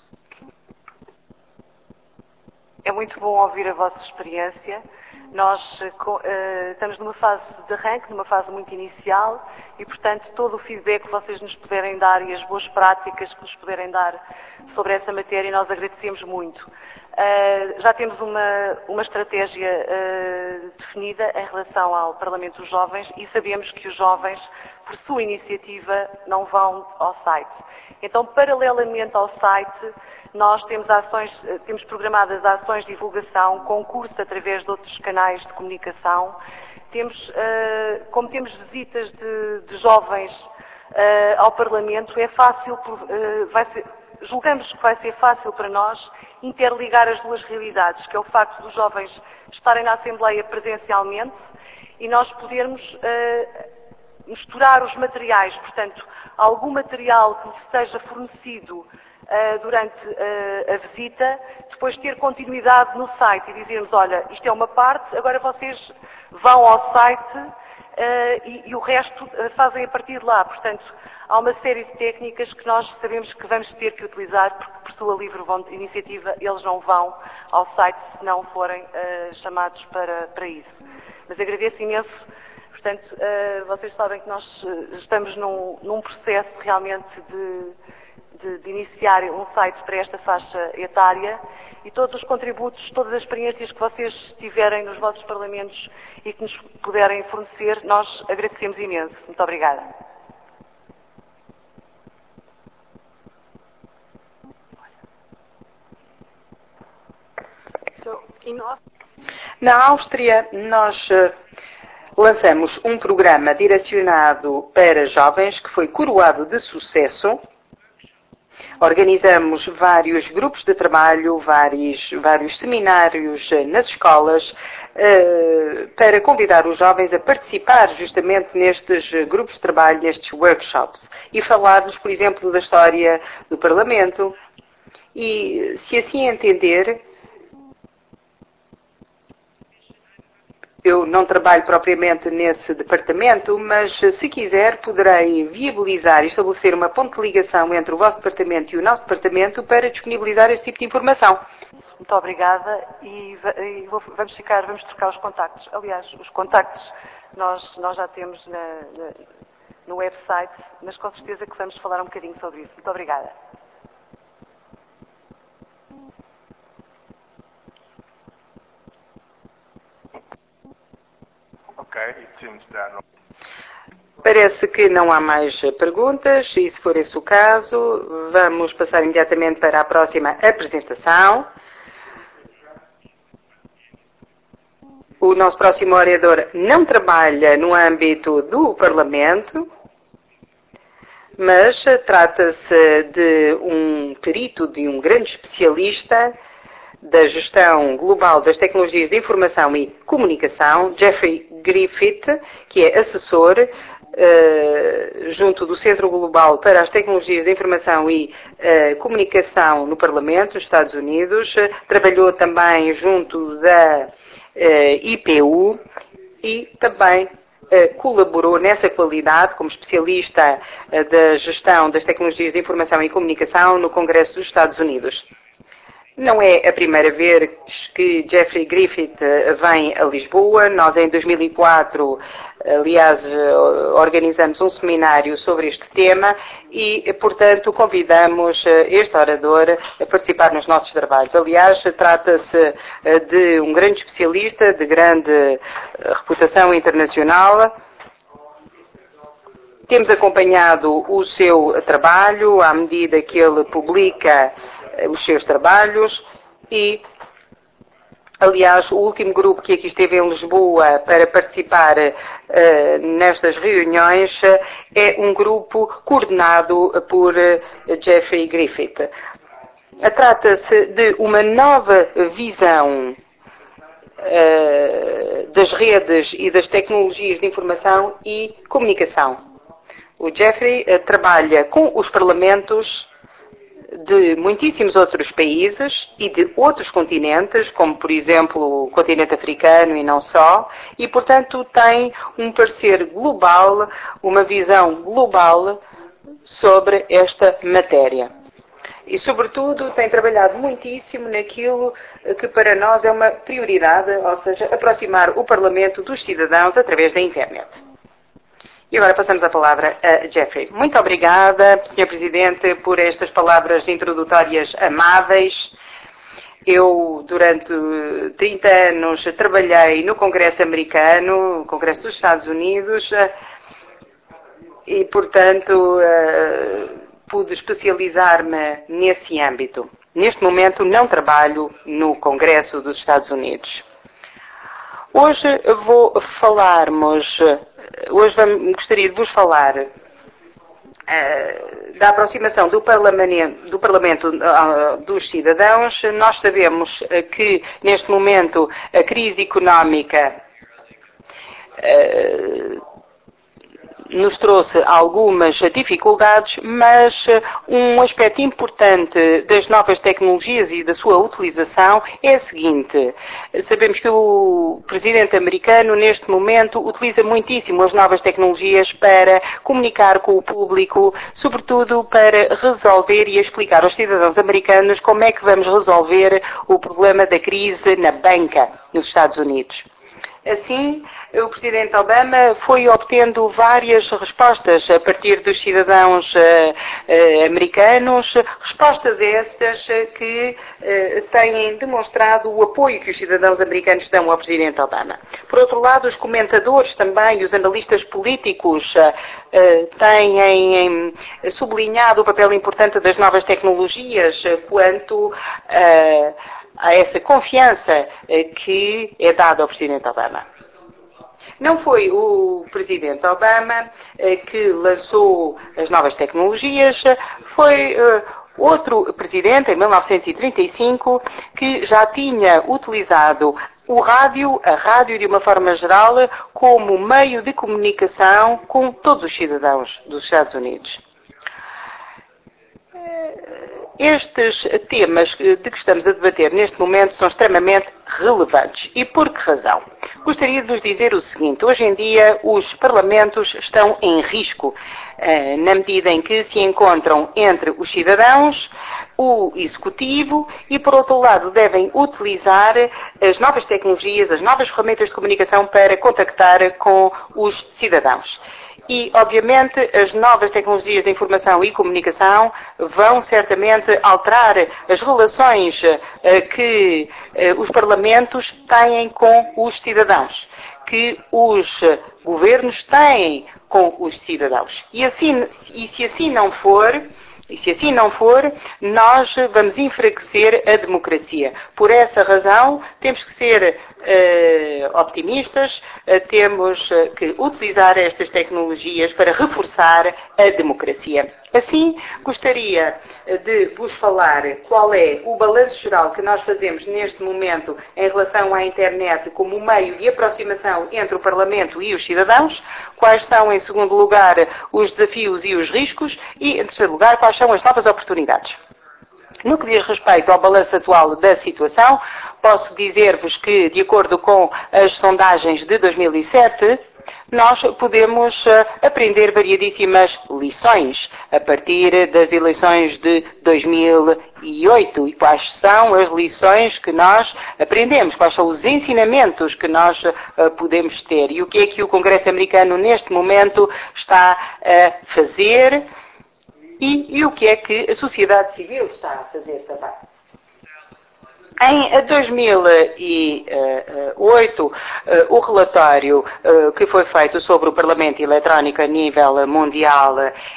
É muito bom ouvir a vossa experiência. Nós estamos numa fase de arranque, numa fase muito inicial e, portanto, todo o feedback que vocês nos puderem dar e as boas práticas que nos puderem dar sobre essa matéria, nós agradecemos muito. Já temos uma estratégia definida em relação ao Parlamento dos Jovens e sabemos que os jovens, por sua iniciativa, não vão ao site. Então, paralelamente ao site, nós temos programadas ações de divulgação, concursos através de outros canais de comunicação. Como temos visitas de jovens ao Parlamento, é fácil, julgamos que vai ser fácil para nós interligar as duas realidades, que é o facto dos jovens estarem na Assembleia presencialmente e nós podermos misturar os materiais, portanto, algum material que lhes seja fornecido durante a visita, depois ter continuidade no site e dizermos, olha, isto é uma parte, agora vocês vão ao site e o resto fazem a partir de lá. Portanto, há uma série de técnicas que nós sabemos que vamos ter que utilizar, porque por sua livre iniciativa eles não vão ao site se não forem chamados para isso. Mas agradeço imenso. Portanto, vocês sabem que nós estamos num processo realmente de iniciar um site para esta faixa etária e todos os contributos, todas as experiências que vocês tiverem nos vossos parlamentos e que nos puderem fornecer, nós agradecemos imenso. Muito obrigada. Na Áustria, nós lançamos um programa direcionado para jovens que foi coroado de sucesso. Organizamos vários grupos de trabalho, vários seminários nas escolas para convidar os jovens a participar justamente nestes grupos de trabalho, nestes workshops e falar-lhes, por exemplo, da história do Parlamento e, se assim entender, eu não trabalho propriamente nesse departamento, mas se quiser poderei viabilizar e estabelecer uma ponte de ligação entre o vosso departamento e o nosso departamento para disponibilizar este tipo de informação. Muito obrigada e vamos trocar os contactos. Aliás, os contactos nós já temos no website, mas com certeza que vamos falar um bocadinho sobre isso. Muito obrigada. Parece que não há mais perguntas e, se for esse o caso, vamos passar imediatamente para a próxima apresentação. O nosso próximo orador não trabalha no âmbito do Parlamento, mas trata-se de um perito, de um grande especialista da gestão global das tecnologias de informação e comunicação, Jeffrey Griffith, que é assessor junto do Centro Global para as Tecnologias de Informação e Comunicação no Parlamento dos Estados Unidos. Trabalhou também junto da IPU e também colaborou nessa qualidade como especialista da gestão das tecnologias de informação e comunicação no Congresso dos Estados Unidos. Não é a primeira vez que Jeffrey Griffith vem a Lisboa. Nós, em 2004, Aliás, organizamos um seminário sobre este tema e, portanto, convidamos este orador a participar nos nossos trabalhos. Aliás, trata-se de um grande especialista, de grande reputação internacional. Temos acompanhado o seu trabalho à medida que ele publica os seus trabalhos e, aliás, o último grupo que aqui esteve em Lisboa para participar nestas reuniões é um grupo coordenado por Jeffrey Griffith. Trata-se de uma nova visão das redes e das tecnologias de informação e comunicação. O Jeffrey trabalha com os parlamentos de muitíssimos outros países e de outros continentes, como por exemplo o continente africano e não só, e portanto tem um parecer global, uma visão global sobre esta matéria. E sobretudo tem trabalhado muitíssimo naquilo que para nós é uma prioridade, ou seja, aproximar o Parlamento dos cidadãos através da internet. E agora passamos a palavra a Jeffrey. Muito obrigada, Sr. Presidente, por estas palavras introdutórias amáveis. Eu, durante 30 anos, trabalhei no Congresso americano, no Congresso dos Estados Unidos, e, portanto, pude especializar-me nesse âmbito. Neste momento, não trabalho no Congresso dos Estados Unidos. Hoje gostaria de vos falar da aproximação do Parlamento dos cidadãos. Nós sabemos que, neste momento, a crise económica nos trouxe algumas dificuldades, mas um aspecto importante das novas tecnologias e da sua utilização é o seguinte. Sabemos que o presidente americano, neste momento, utiliza muitíssimo as novas tecnologias para comunicar com o público, sobretudo para resolver e explicar aos cidadãos americanos como é que vamos resolver o problema da crise na banca nos Estados Unidos. Assim, o Presidente Obama foi obtendo várias respostas a partir dos cidadãos americanos, respostas estas que têm demonstrado o apoio que os cidadãos americanos dão ao Presidente Obama. Por outro lado, os comentadores também, os analistas políticos, têm sublinhado o papel importante das novas tecnologias quanto a essa confiança que é dada ao Presidente Obama. Não foi o Presidente Obama que lançou as novas tecnologias, foi outro Presidente, em 1935, que já tinha utilizado a rádio de uma forma geral, como meio de comunicação com todos os cidadãos dos Estados Unidos. Estes temas de que estamos a debater neste momento são extremamente relevantes. E por que razão? Gostaria de vos dizer o seguinte. Hoje em dia os parlamentos estão em risco, na medida em que se encontram entre os cidadãos, o executivo e, por outro lado, devem utilizar as novas tecnologias, as novas ferramentas de comunicação para contactar com os cidadãos. E, obviamente, as novas tecnologias de informação e comunicação vão certamente alterar as relações que os parlamentos têm com os cidadãos, que os governos têm com os cidadãos. E se assim não for, nós vamos enfraquecer a democracia. Por essa razão, temos que ser optimistas, temos que utilizar estas tecnologias para reforçar a democracia. Assim, gostaria de vos falar qual é o balanço geral que nós fazemos neste momento em relação à internet como meio de aproximação entre o Parlamento e os cidadãos, quais são, em segundo lugar, os desafios e os riscos e, em terceiro lugar, quais são as novas oportunidades. No que diz respeito ao balanço atual da situação, posso dizer-vos que, de acordo com as sondagens de 2007, nós podemos aprender variedíssimas lições a partir das eleições de 2008. E quais são as lições que nós aprendemos? Quais são os ensinamentos que nós podemos ter? E o que é que o Congresso americano neste momento está a fazer? E o que é que a sociedade civil está a fazer também? Em 2008, o relatório que foi feito sobre o Parlamento Eletrónico a nível mundial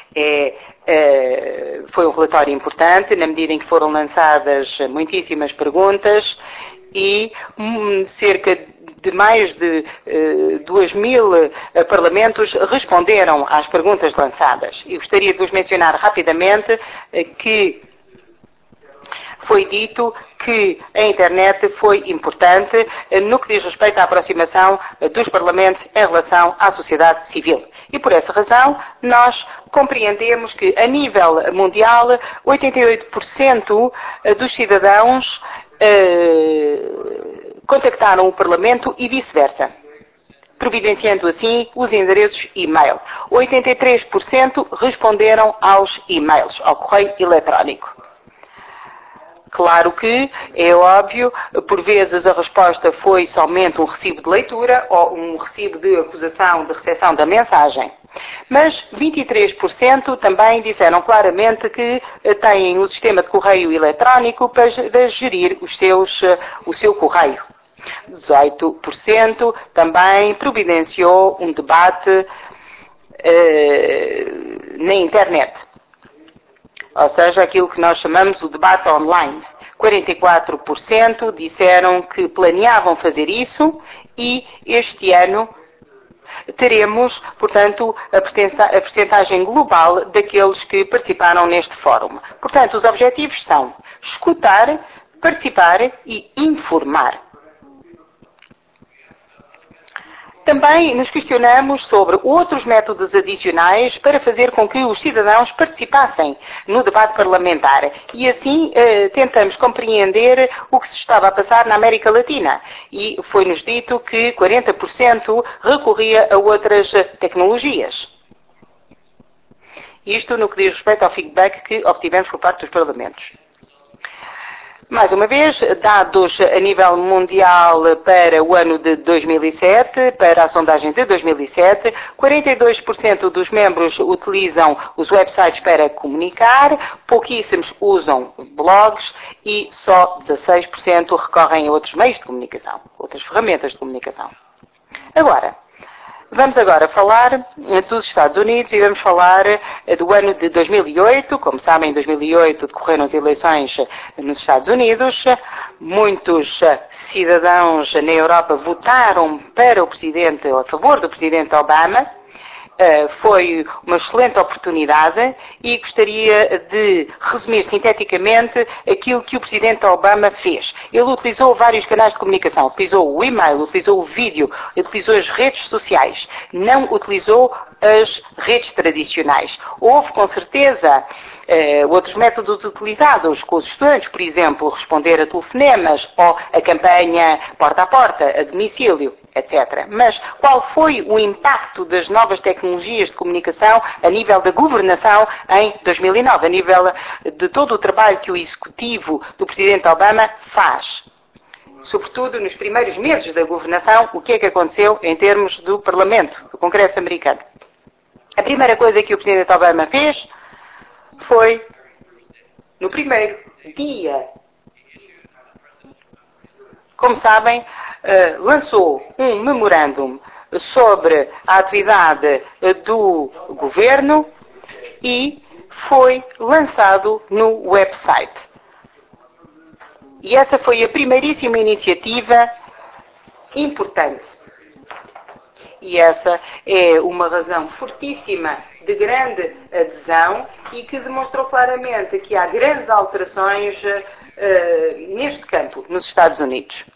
foi um relatório importante, na medida em que foram lançadas muitíssimas perguntas e cerca de mais de 2.000 parlamentos responderam às perguntas lançadas. E gostaria de vos mencionar rapidamente que foi dito que a internet foi importante no que diz respeito à aproximação dos parlamentos em relação à sociedade civil. E por essa razão, nós compreendemos que, a nível mundial, 88% dos cidadãos contactaram o Parlamento e vice-versa, providenciando assim os endereços e-mail. 83% responderam aos e-mails, ao correio eletrónico. Claro que, é óbvio, por vezes a resposta foi somente um recibo de leitura ou um recibo de acusação de recepção da mensagem. Mas 23% também disseram claramente que têm o sistema de correio eletrónico para gerir o seu correio. 18% também providenciou um debate na internet. Ou seja, aquilo que nós chamamos o debate online. 44% disseram que planeavam fazer isso e este ano teremos, portanto, a percentagem global daqueles que participaram neste fórum. Portanto, os objetivos são escutar, participar e informar. Também nos questionamos sobre outros métodos adicionais para fazer com que os cidadãos participassem no debate parlamentar. E assim tentamos compreender o que se estava a passar na América Latina. E foi-nos dito que 40% recorria a outras tecnologias. Isto no que diz respeito ao feedback que obtivemos por parte dos parlamentos. Mais uma vez, dados a nível mundial para o ano de 2007, para a sondagem de 2007, 42% dos membros utilizam os websites para comunicar, pouquíssimos usam blogs e só 16% recorrem a outros meios de comunicação, outras ferramentas de comunicação. Vamos agora falar dos Estados Unidos e vamos falar do ano de 2008. Como sabem, em 2008 decorreram as eleições nos Estados Unidos. Muitos cidadãos na Europa votaram para o presidente, ou a favor do presidente Obama. Foi uma excelente oportunidade e gostaria de resumir sinteticamente aquilo que o presidente Obama fez. Ele utilizou vários canais de comunicação, utilizou o e-mail, utilizou o vídeo, utilizou as redes sociais, não utilizou as redes tradicionais. Houve, com certeza, outros métodos utilizados com os estudantes, por exemplo, responder a telefonemas ou a campanha porta a porta, a domicílio, etc. Mas qual foi o impacto das novas tecnologias de comunicação a nível da governação em 2009, a nível de todo o trabalho que o executivo do presidente Obama faz? Sobretudo nos primeiros meses da governação, o que é que aconteceu em termos do Parlamento, do Congresso americano? A primeira coisa que o presidente Obama fez foi, no primeiro dia, como sabem, lançou um memorândum sobre a atividade do governo e foi lançado no website. E essa foi a primeiríssima iniciativa importante. E essa é uma razão fortíssima de grande adesão e que demonstrou claramente que há grandes alterações neste campo, nos Estados Unidos.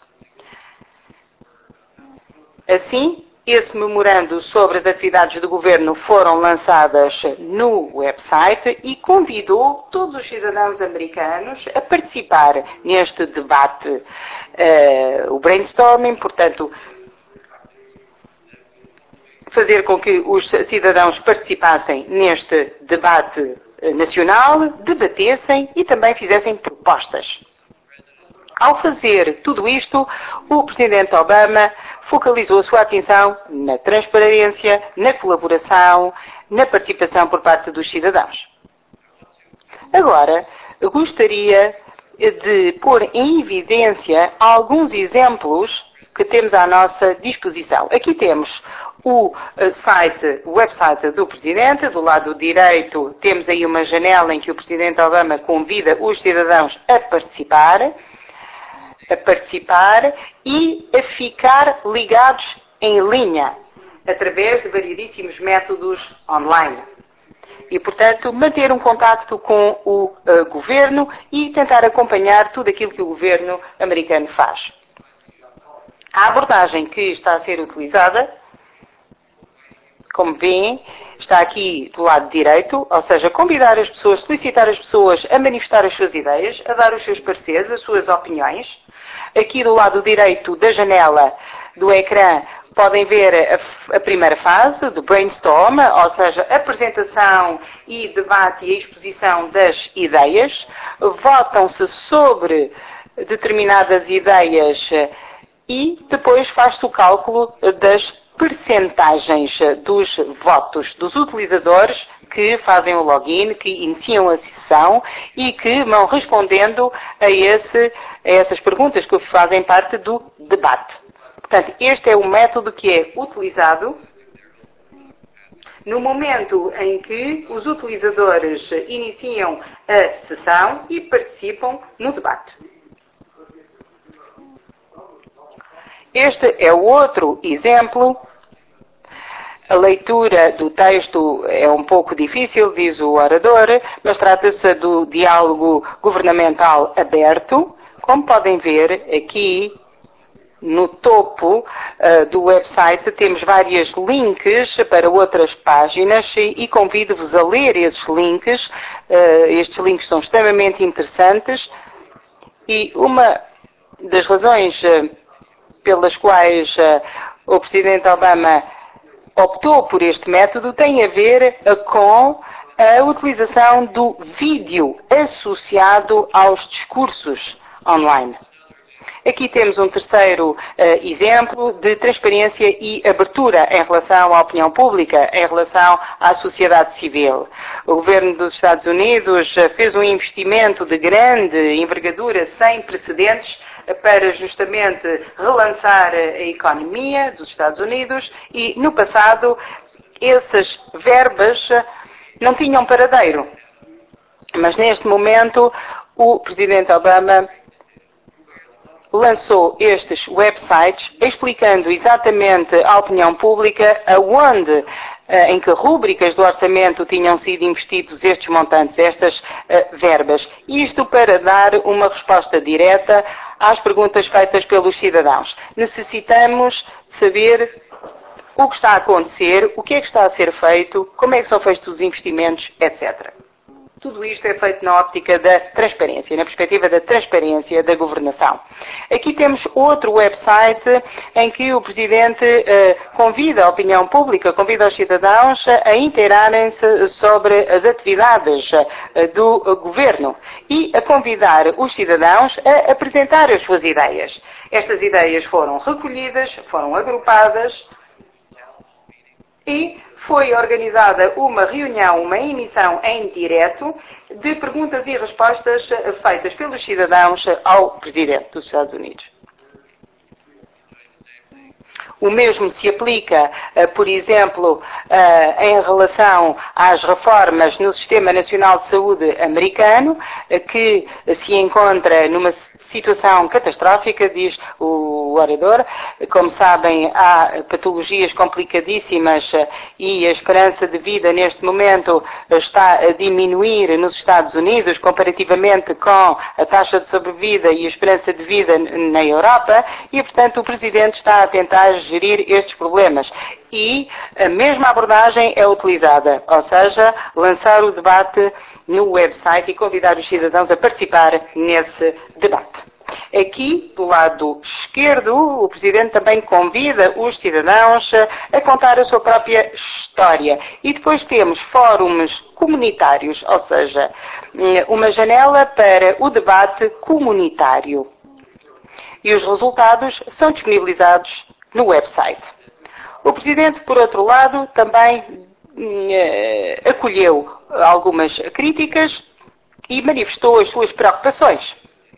Assim, esse memorando sobre as atividades do governo foram lançadas no website e convidou todos os cidadãos americanos a participar neste debate, o brainstorming, portanto, fazer com que os cidadãos participassem neste debate nacional, debatessem e também fizessem propostas. Ao fazer tudo isto, o Presidente Obama focalizou a sua atenção na transparência, na colaboração, na participação por parte dos cidadãos. Agora, gostaria de pôr em evidência alguns exemplos que temos à nossa disposição. Aqui temos o website do Presidente. Do lado direito temos aí uma janela em que o Presidente Obama convida os cidadãos a participar e a ficar ligados em linha, através de variedíssimos métodos online. E, portanto, manter um contacto com o governo e tentar acompanhar tudo aquilo que o governo americano faz. A abordagem que está a ser utilizada, como veem, está aqui do lado direito, ou seja, convidar as pessoas, solicitar as pessoas a manifestar as suas ideias, a dar os seus pareceres, as suas opiniões. Aqui do lado direito da janela do ecrã podem ver a primeira fase do brainstorm, ou seja, a apresentação e debate e a exposição das ideias. Votam-se sobre determinadas ideias e depois faz-se o cálculo das percentagens dos votos dos utilizadores que fazem o login, que iniciam a sessão e que vão respondendo a essas perguntas que fazem parte do debate. Portanto, este é o método que é utilizado no momento em que os utilizadores iniciam a sessão e participam no debate. Este é o outro exemplo. A leitura do texto é um pouco difícil, diz o orador, mas trata-se do diálogo governamental aberto. Como podem ver aqui no topo do website temos vários links para outras páginas e convido-vos a ler esses links. Estes links são extremamente interessantes e uma das razões pelas quais o Presidente Obama optou por este método tem a ver com a utilização do vídeo associado aos discursos online. Aqui temos um terceiro exemplo de transparência e abertura em relação à opinião pública, em relação à sociedade civil. O governo dos Estados Unidos fez um investimento de grande envergadura, sem precedentes, para justamente relançar a economia dos Estados Unidos e, no passado, essas verbas não tinham paradeiro. Mas, neste momento, o Presidente Obama lançou estes websites explicando exatamente à opinião pública aonde, em que rúbricas do orçamento tinham sido investidos estes montantes, estas verbas. Isto para dar uma resposta direta às perguntas feitas pelos cidadãos. Necessitamos saber o que está a acontecer, o que é que está a ser feito, como é que são feitos os investimentos, etc. Tudo isto é feito na óptica da transparência, na perspectiva da transparência da governação. Aqui temos outro website em que o Presidente convida a opinião pública, convida os cidadãos a inteirarem-se sobre as atividades do governo e a convidar os cidadãos a apresentar as suas ideias. Estas ideias foram recolhidas, foram agrupadas e foi organizada uma reunião, uma emissão em direto de perguntas e respostas feitas pelos cidadãos ao Presidente dos Estados Unidos. O mesmo se aplica, por exemplo, em relação às reformas no Sistema Nacional de Saúde americano, que se encontra numa situação catastrófica, diz o orador. Como sabem, há patologias complicadíssimas e a esperança de vida neste momento está a diminuir nos Estados Unidos comparativamente com a taxa de sobrevida e a esperança de vida na Europa e, portanto, o Presidente está a tentar gerir estes problemas. E a mesma abordagem é utilizada, ou seja, lançar o debate no website e convidar os cidadãos a participar nesse debate. Aqui, do lado esquerdo, o Presidente também convida os cidadãos a contar a sua própria história. E depois temos fóruns comunitários, ou seja, uma janela para o debate comunitário. E os resultados são disponibilizados no website. O Presidente, por outro lado, também acolheu algumas críticas e manifestou as suas preocupações.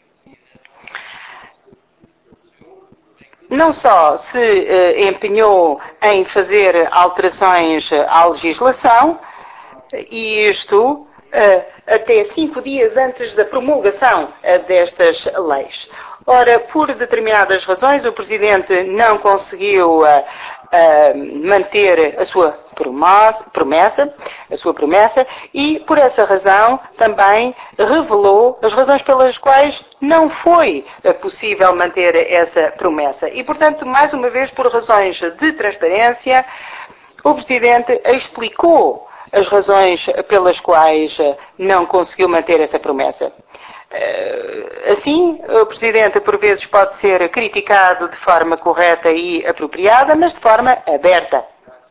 Não só se empenhou em fazer alterações à legislação, e isto até 5 dias antes da promulgação destas leis. Ora, por determinadas razões, o Presidente não conseguiu manter a sua promessa, e por essa razão também revelou as razões pelas quais não foi possível manter essa promessa. E, portanto, mais uma vez, por razões de transparência, o Presidente explicou as razões pelas quais não conseguiu manter essa promessa. Assim, o Presidente por vezes pode ser criticado de forma correta e apropriada, mas de forma aberta.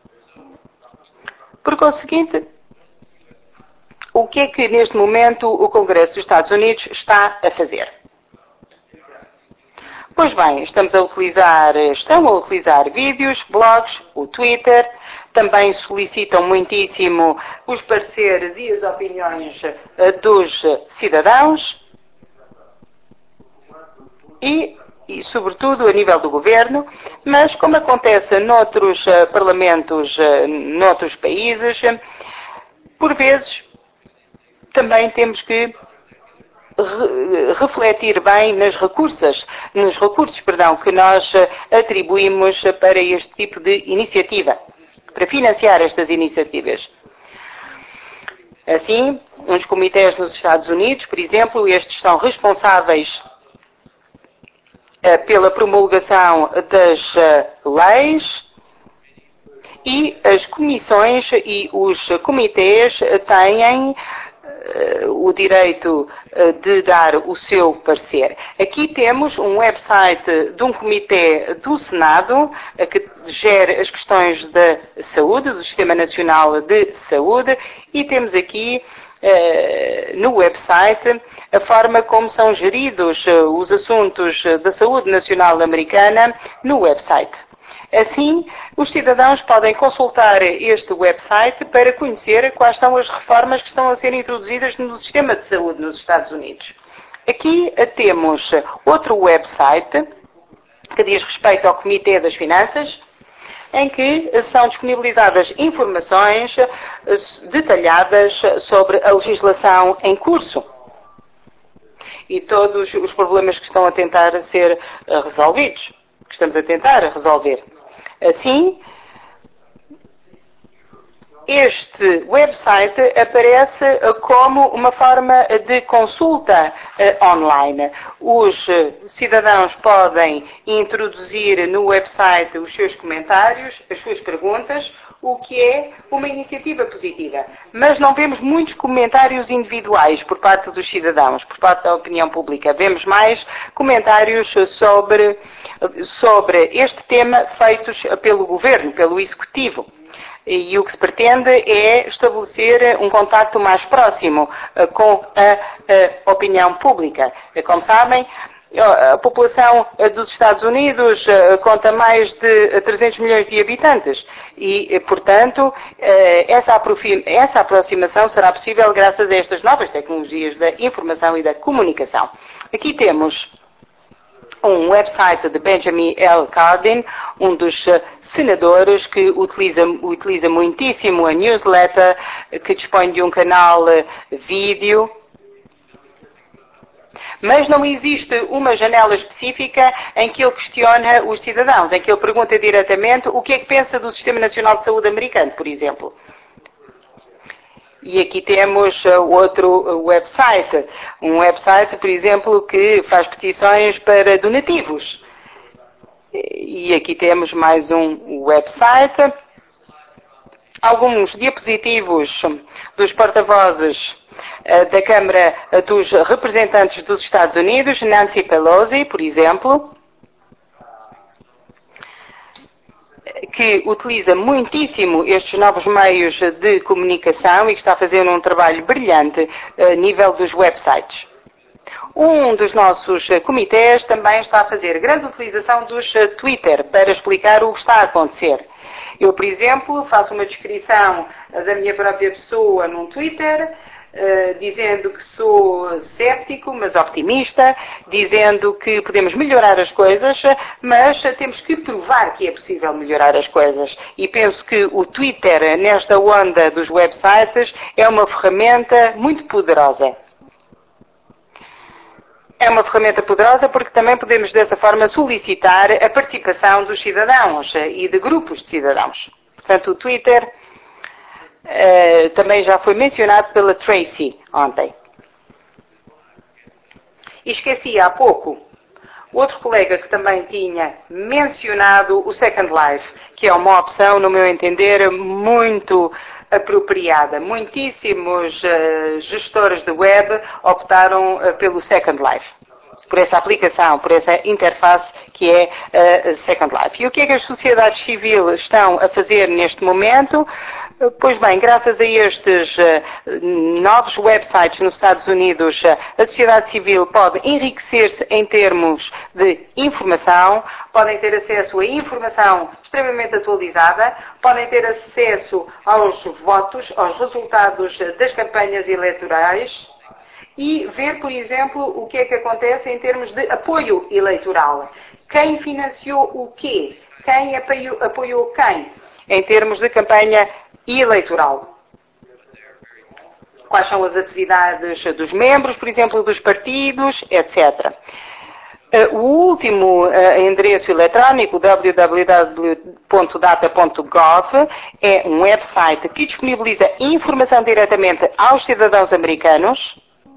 Por conseguinte, o que é que neste momento o Congresso dos Estados Unidos está a fazer? Pois bem, estão a utilizar vídeos, blogs, o Twitter, também solicitam muitíssimo os pareceres e as opiniões dos cidadãos e, sobretudo, a nível do governo, mas como acontece noutros parlamentos, noutros países, por vezes também temos que refletir bem nos recursos que nós atribuímos para este tipo de iniciativa, para financiar estas iniciativas. Assim, uns comitês nos Estados Unidos, por exemplo, estes são responsáveis pela promulgação das leis, e as comissões e os comitês têm o direito de dar o seu parecer. Aqui temos um website de um comitê do Senado que gera as questões da saúde, do Sistema Nacional de Saúde, e temos aqui no website a forma como são geridos os assuntos da saúde nacional americana no website. Assim, os cidadãos podem consultar este website para conhecer quais são as reformas que estão a ser introduzidas no sistema de saúde nos Estados Unidos. Aqui temos outro website que diz respeito ao Comitê das Finanças, em que são disponibilizadas informações detalhadas sobre a legislação em curso e todos os problemas que estão a tentar ser resolvidos, que estamos a tentar resolver. Assim, este website aparece como uma forma de consulta online. Os cidadãos podem introduzir no website os seus comentários, as suas perguntas, o que é uma iniciativa positiva. Mas não vemos muitos comentários individuais por parte dos cidadãos, por parte da opinião pública. Vemos mais comentários sobre este tema feitos pelo governo, pelo executivo. E o que se pretende é estabelecer um contacto mais próximo com a opinião pública. Como sabem, a população dos Estados Unidos conta mais de 300 milhões de habitantes e, portanto, essa aproximação será possível graças a estas novas tecnologias da informação e da comunicação. Aqui temos um website de Benjamin L. Cardin, um dos senadores que utiliza muitíssimo a newsletter, que dispõe de um canal vídeo. Mas não existe uma janela específica em que ele questiona os cidadãos, em que ele pergunta diretamente o que é que pensa do Sistema Nacional de Saúde americano, por exemplo. E aqui temos outro website, um website, por exemplo, que faz petições para donativos. E aqui temos mais um website, alguns diapositivos dos porta-vozes da Câmara dos Representantes dos Estados Unidos, Nancy Pelosi, por exemplo, que utiliza muitíssimo estes novos meios de comunicação e que está a fazer um trabalho brilhante a nível dos websites. Um dos nossos comitês também está a fazer grande utilização dos Twitter para explicar o que está a acontecer. Eu, por exemplo, faço uma descrição da minha própria pessoa num Twitter, dizendo que sou céptico, mas optimista, dizendo que podemos melhorar as coisas, mas temos que provar que é possível melhorar as coisas. E penso que o Twitter, nesta onda dos websites, é uma ferramenta muito poderosa. É uma ferramenta poderosa porque também podemos dessa forma solicitar a participação dos cidadãos e de grupos de cidadãos. Portanto, o Twitter também já foi mencionado pela Tracy ontem. E esqueci há pouco outro colega que também tinha mencionado o Second Life, que é uma opção, no meu entender, muito apropriada. Muitíssimos gestores de web optaram pelo Second Life, por essa aplicação, por essa interface que é Second Life. E o que é que as sociedades civis estão a fazer neste momento? Pois bem, graças a estes novos websites nos Estados Unidos, a sociedade civil pode enriquecer-se em termos de informação, podem ter acesso a informação extremamente atualizada, podem ter acesso aos votos, aos resultados das campanhas eleitorais e ver, por exemplo, o que é que acontece em termos de apoio eleitoral. Quem financiou o quê? Quem apoiou quem? Em termos de campanha eleitoral. Quais são as atividades dos membros, por exemplo, dos partidos, etc. O último endereço eletrónico, www.data.gov, é um website que disponibiliza informação diretamente aos cidadãos americanos.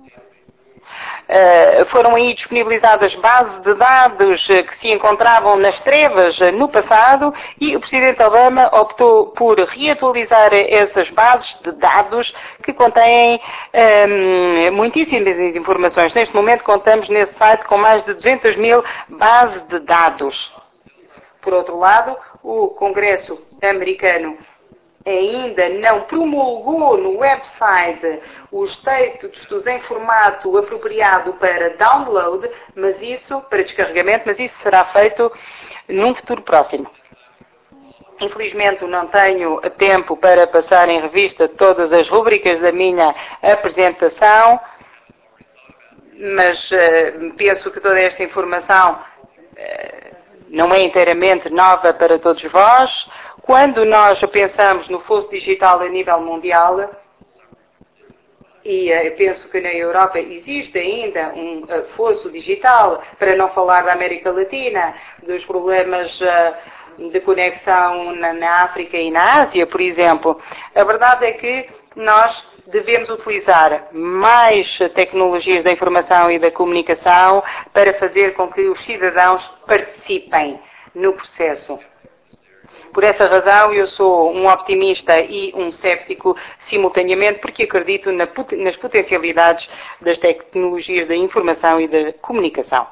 Foram aí disponibilizadas bases de dados que se encontravam nas trevas no passado e o Presidente Obama optou por reatualizar essas bases de dados que contêm muitíssimas informações. Neste momento contamos nesse site com mais de 200 mil bases de dados. Por outro lado, o Congresso americano ainda não promulgou no website os textos em formato apropriado para download, para descarregamento, mas isso será feito num futuro próximo. Infelizmente não tenho tempo para passar em revista todas as rubricas da minha apresentação, mas penso que toda esta informação não é inteiramente nova para todos vós. Quando nós pensamos no fosso digital a nível mundial, e eu penso que na Europa existe ainda um fosso digital, para não falar da América Latina, dos problemas de conexão na África e na Ásia, por exemplo. A verdade é que nós devemos utilizar mais tecnologias da informação e da comunicação para fazer com que os cidadãos participem no processo. Por essa razão, eu sou um optimista e um céptico simultaneamente, porque acredito nas potencialidades das tecnologias da informação e da comunicação.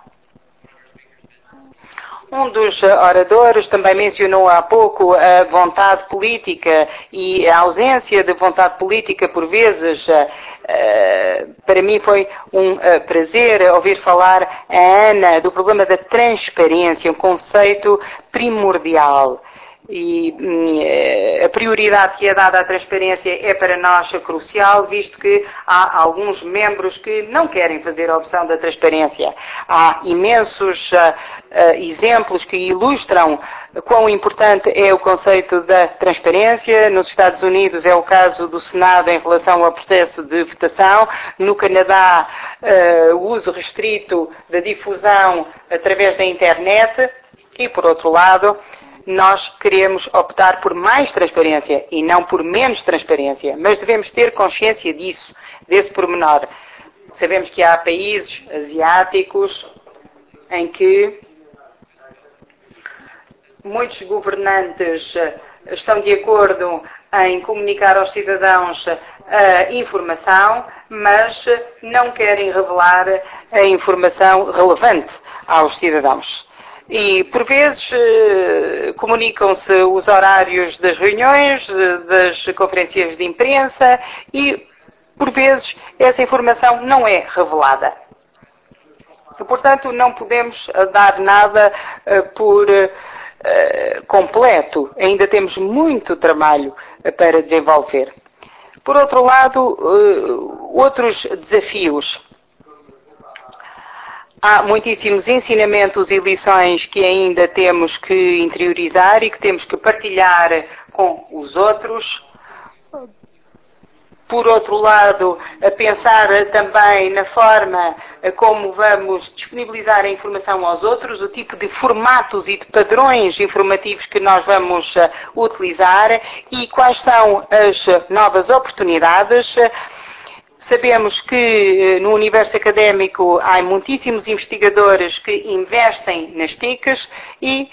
Um dos oradores também mencionou há pouco a vontade política e a ausência de vontade política por vezes. Para mim foi um prazer ouvir falar a Ana do problema da transparência, um conceito primordial. E a prioridade que é dada à transparência é para nós crucial, visto que há alguns membros que não querem fazer a opção da transparência. Há imensos exemplos que ilustram quão importante é o conceito da transparência. Nos Estados Unidos é o caso do Senado em relação ao processo de votação. No Canadá, o uso restrito da difusão através da internet. E, por outro lado, nós queremos optar por mais transparência e não por menos transparência, mas devemos ter consciência disso, desse pormenor. Sabemos que há países asiáticos em que muitos governantes estão de acordo em comunicar aos cidadãos a informação, mas não querem revelar a informação relevante aos cidadãos. E, por vezes, comunicam-se os horários das reuniões, das conferências de imprensa e, por vezes, essa informação não é revelada. Portanto, não podemos dar nada por completo. Ainda temos muito trabalho para desenvolver. Por outro lado, outros desafios. Há muitíssimos ensinamentos e lições que ainda temos que interiorizar e que temos que partilhar com os outros. Por outro lado, a pensar também na forma como vamos disponibilizar a informação aos outros, o tipo de formatos e de padrões informativos que nós vamos utilizar e quais são as novas oportunidades. Sabemos que no universo académico há muitíssimos investigadores que investem nas TICs e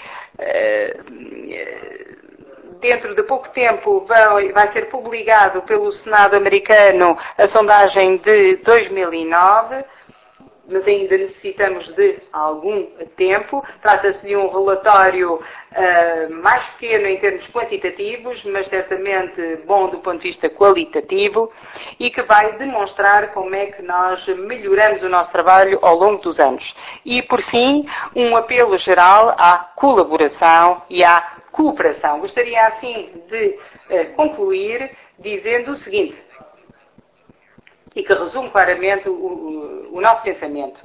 dentro de pouco tempo vai ser publicado pelo Senado americano a sondagem de 2009, mas ainda necessitamos de algum tempo. Trata-se de um relatório mais pequeno em termos quantitativos, mas certamente bom do ponto de vista qualitativo e que vai demonstrar como é que nós melhoramos o nosso trabalho ao longo dos anos. E, por fim, um apelo geral à colaboração e à cooperação. Gostaria, assim, de concluir dizendo o seguinte, e que resume claramente o nosso pensamento.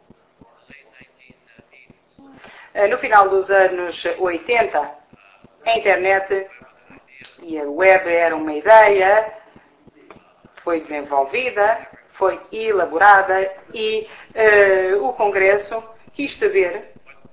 No final dos anos 80, a internet e a web era uma ideia, foi desenvolvida, foi elaborada e o Congresso quis saber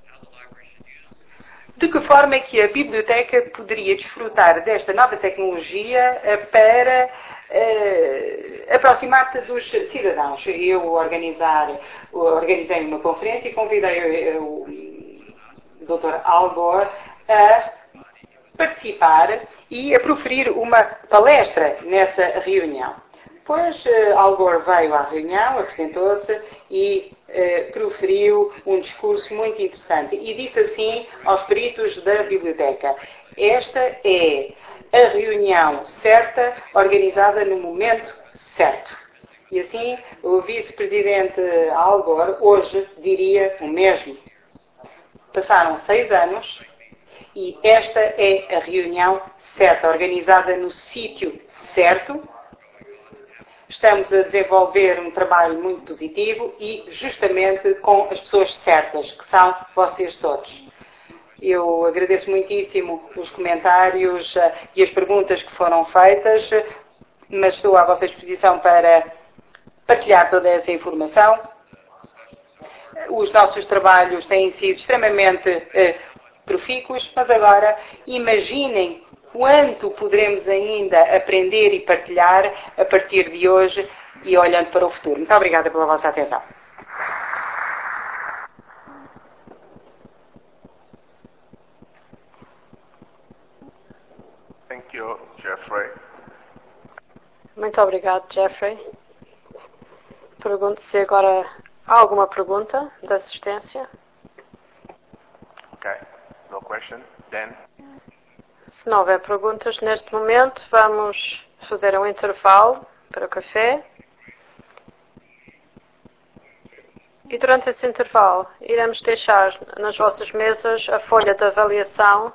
de que forma é que a biblioteca poderia desfrutar desta nova tecnologia para aproximar-se dos cidadãos. Eu organizei uma conferência e convidei o Dr. Al Gore a participar e a proferir uma palestra nessa reunião. Depois Al Gore veio à reunião, apresentou-se e proferiu um discurso muito interessante e disse assim aos peritos da biblioteca: esta é a reunião certa, organizada no momento certo. E assim o vice-presidente Al Gore hoje diria o mesmo. Passaram 6 anos e esta é a reunião certa, organizada no sítio certo. Estamos a desenvolver um trabalho muito positivo e justamente com as pessoas certas, que são vocês todos. Eu agradeço muitíssimo os comentários e as perguntas que foram feitas, mas estou à vossa disposição para partilhar toda essa informação. Os nossos trabalhos têm sido extremamente profícuos, mas agora imaginem quanto poderemos ainda aprender e partilhar a partir de hoje e olhando para o futuro. Muito obrigada pela vossa atenção. Thank you, Jeffrey. Muito obrigado, Jeffrey. Pergunto se agora há alguma pergunta da assistência. Okay, no question. Then. Se não houver perguntas neste momento, vamos fazer um intervalo para o café. E durante esse intervalo, iremos deixar nas vossas mesas a folha de avaliação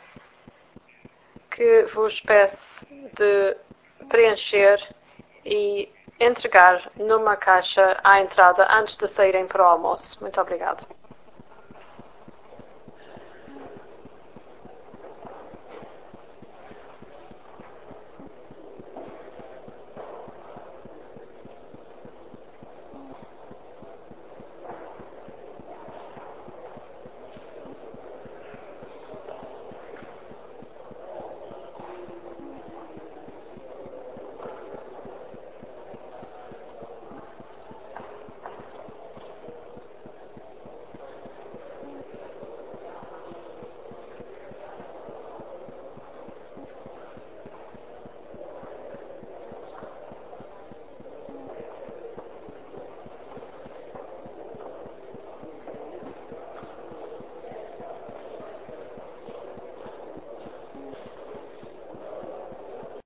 que vos peço de preencher e entregar numa caixa à entrada antes de saírem para o almoço. Muito obrigado.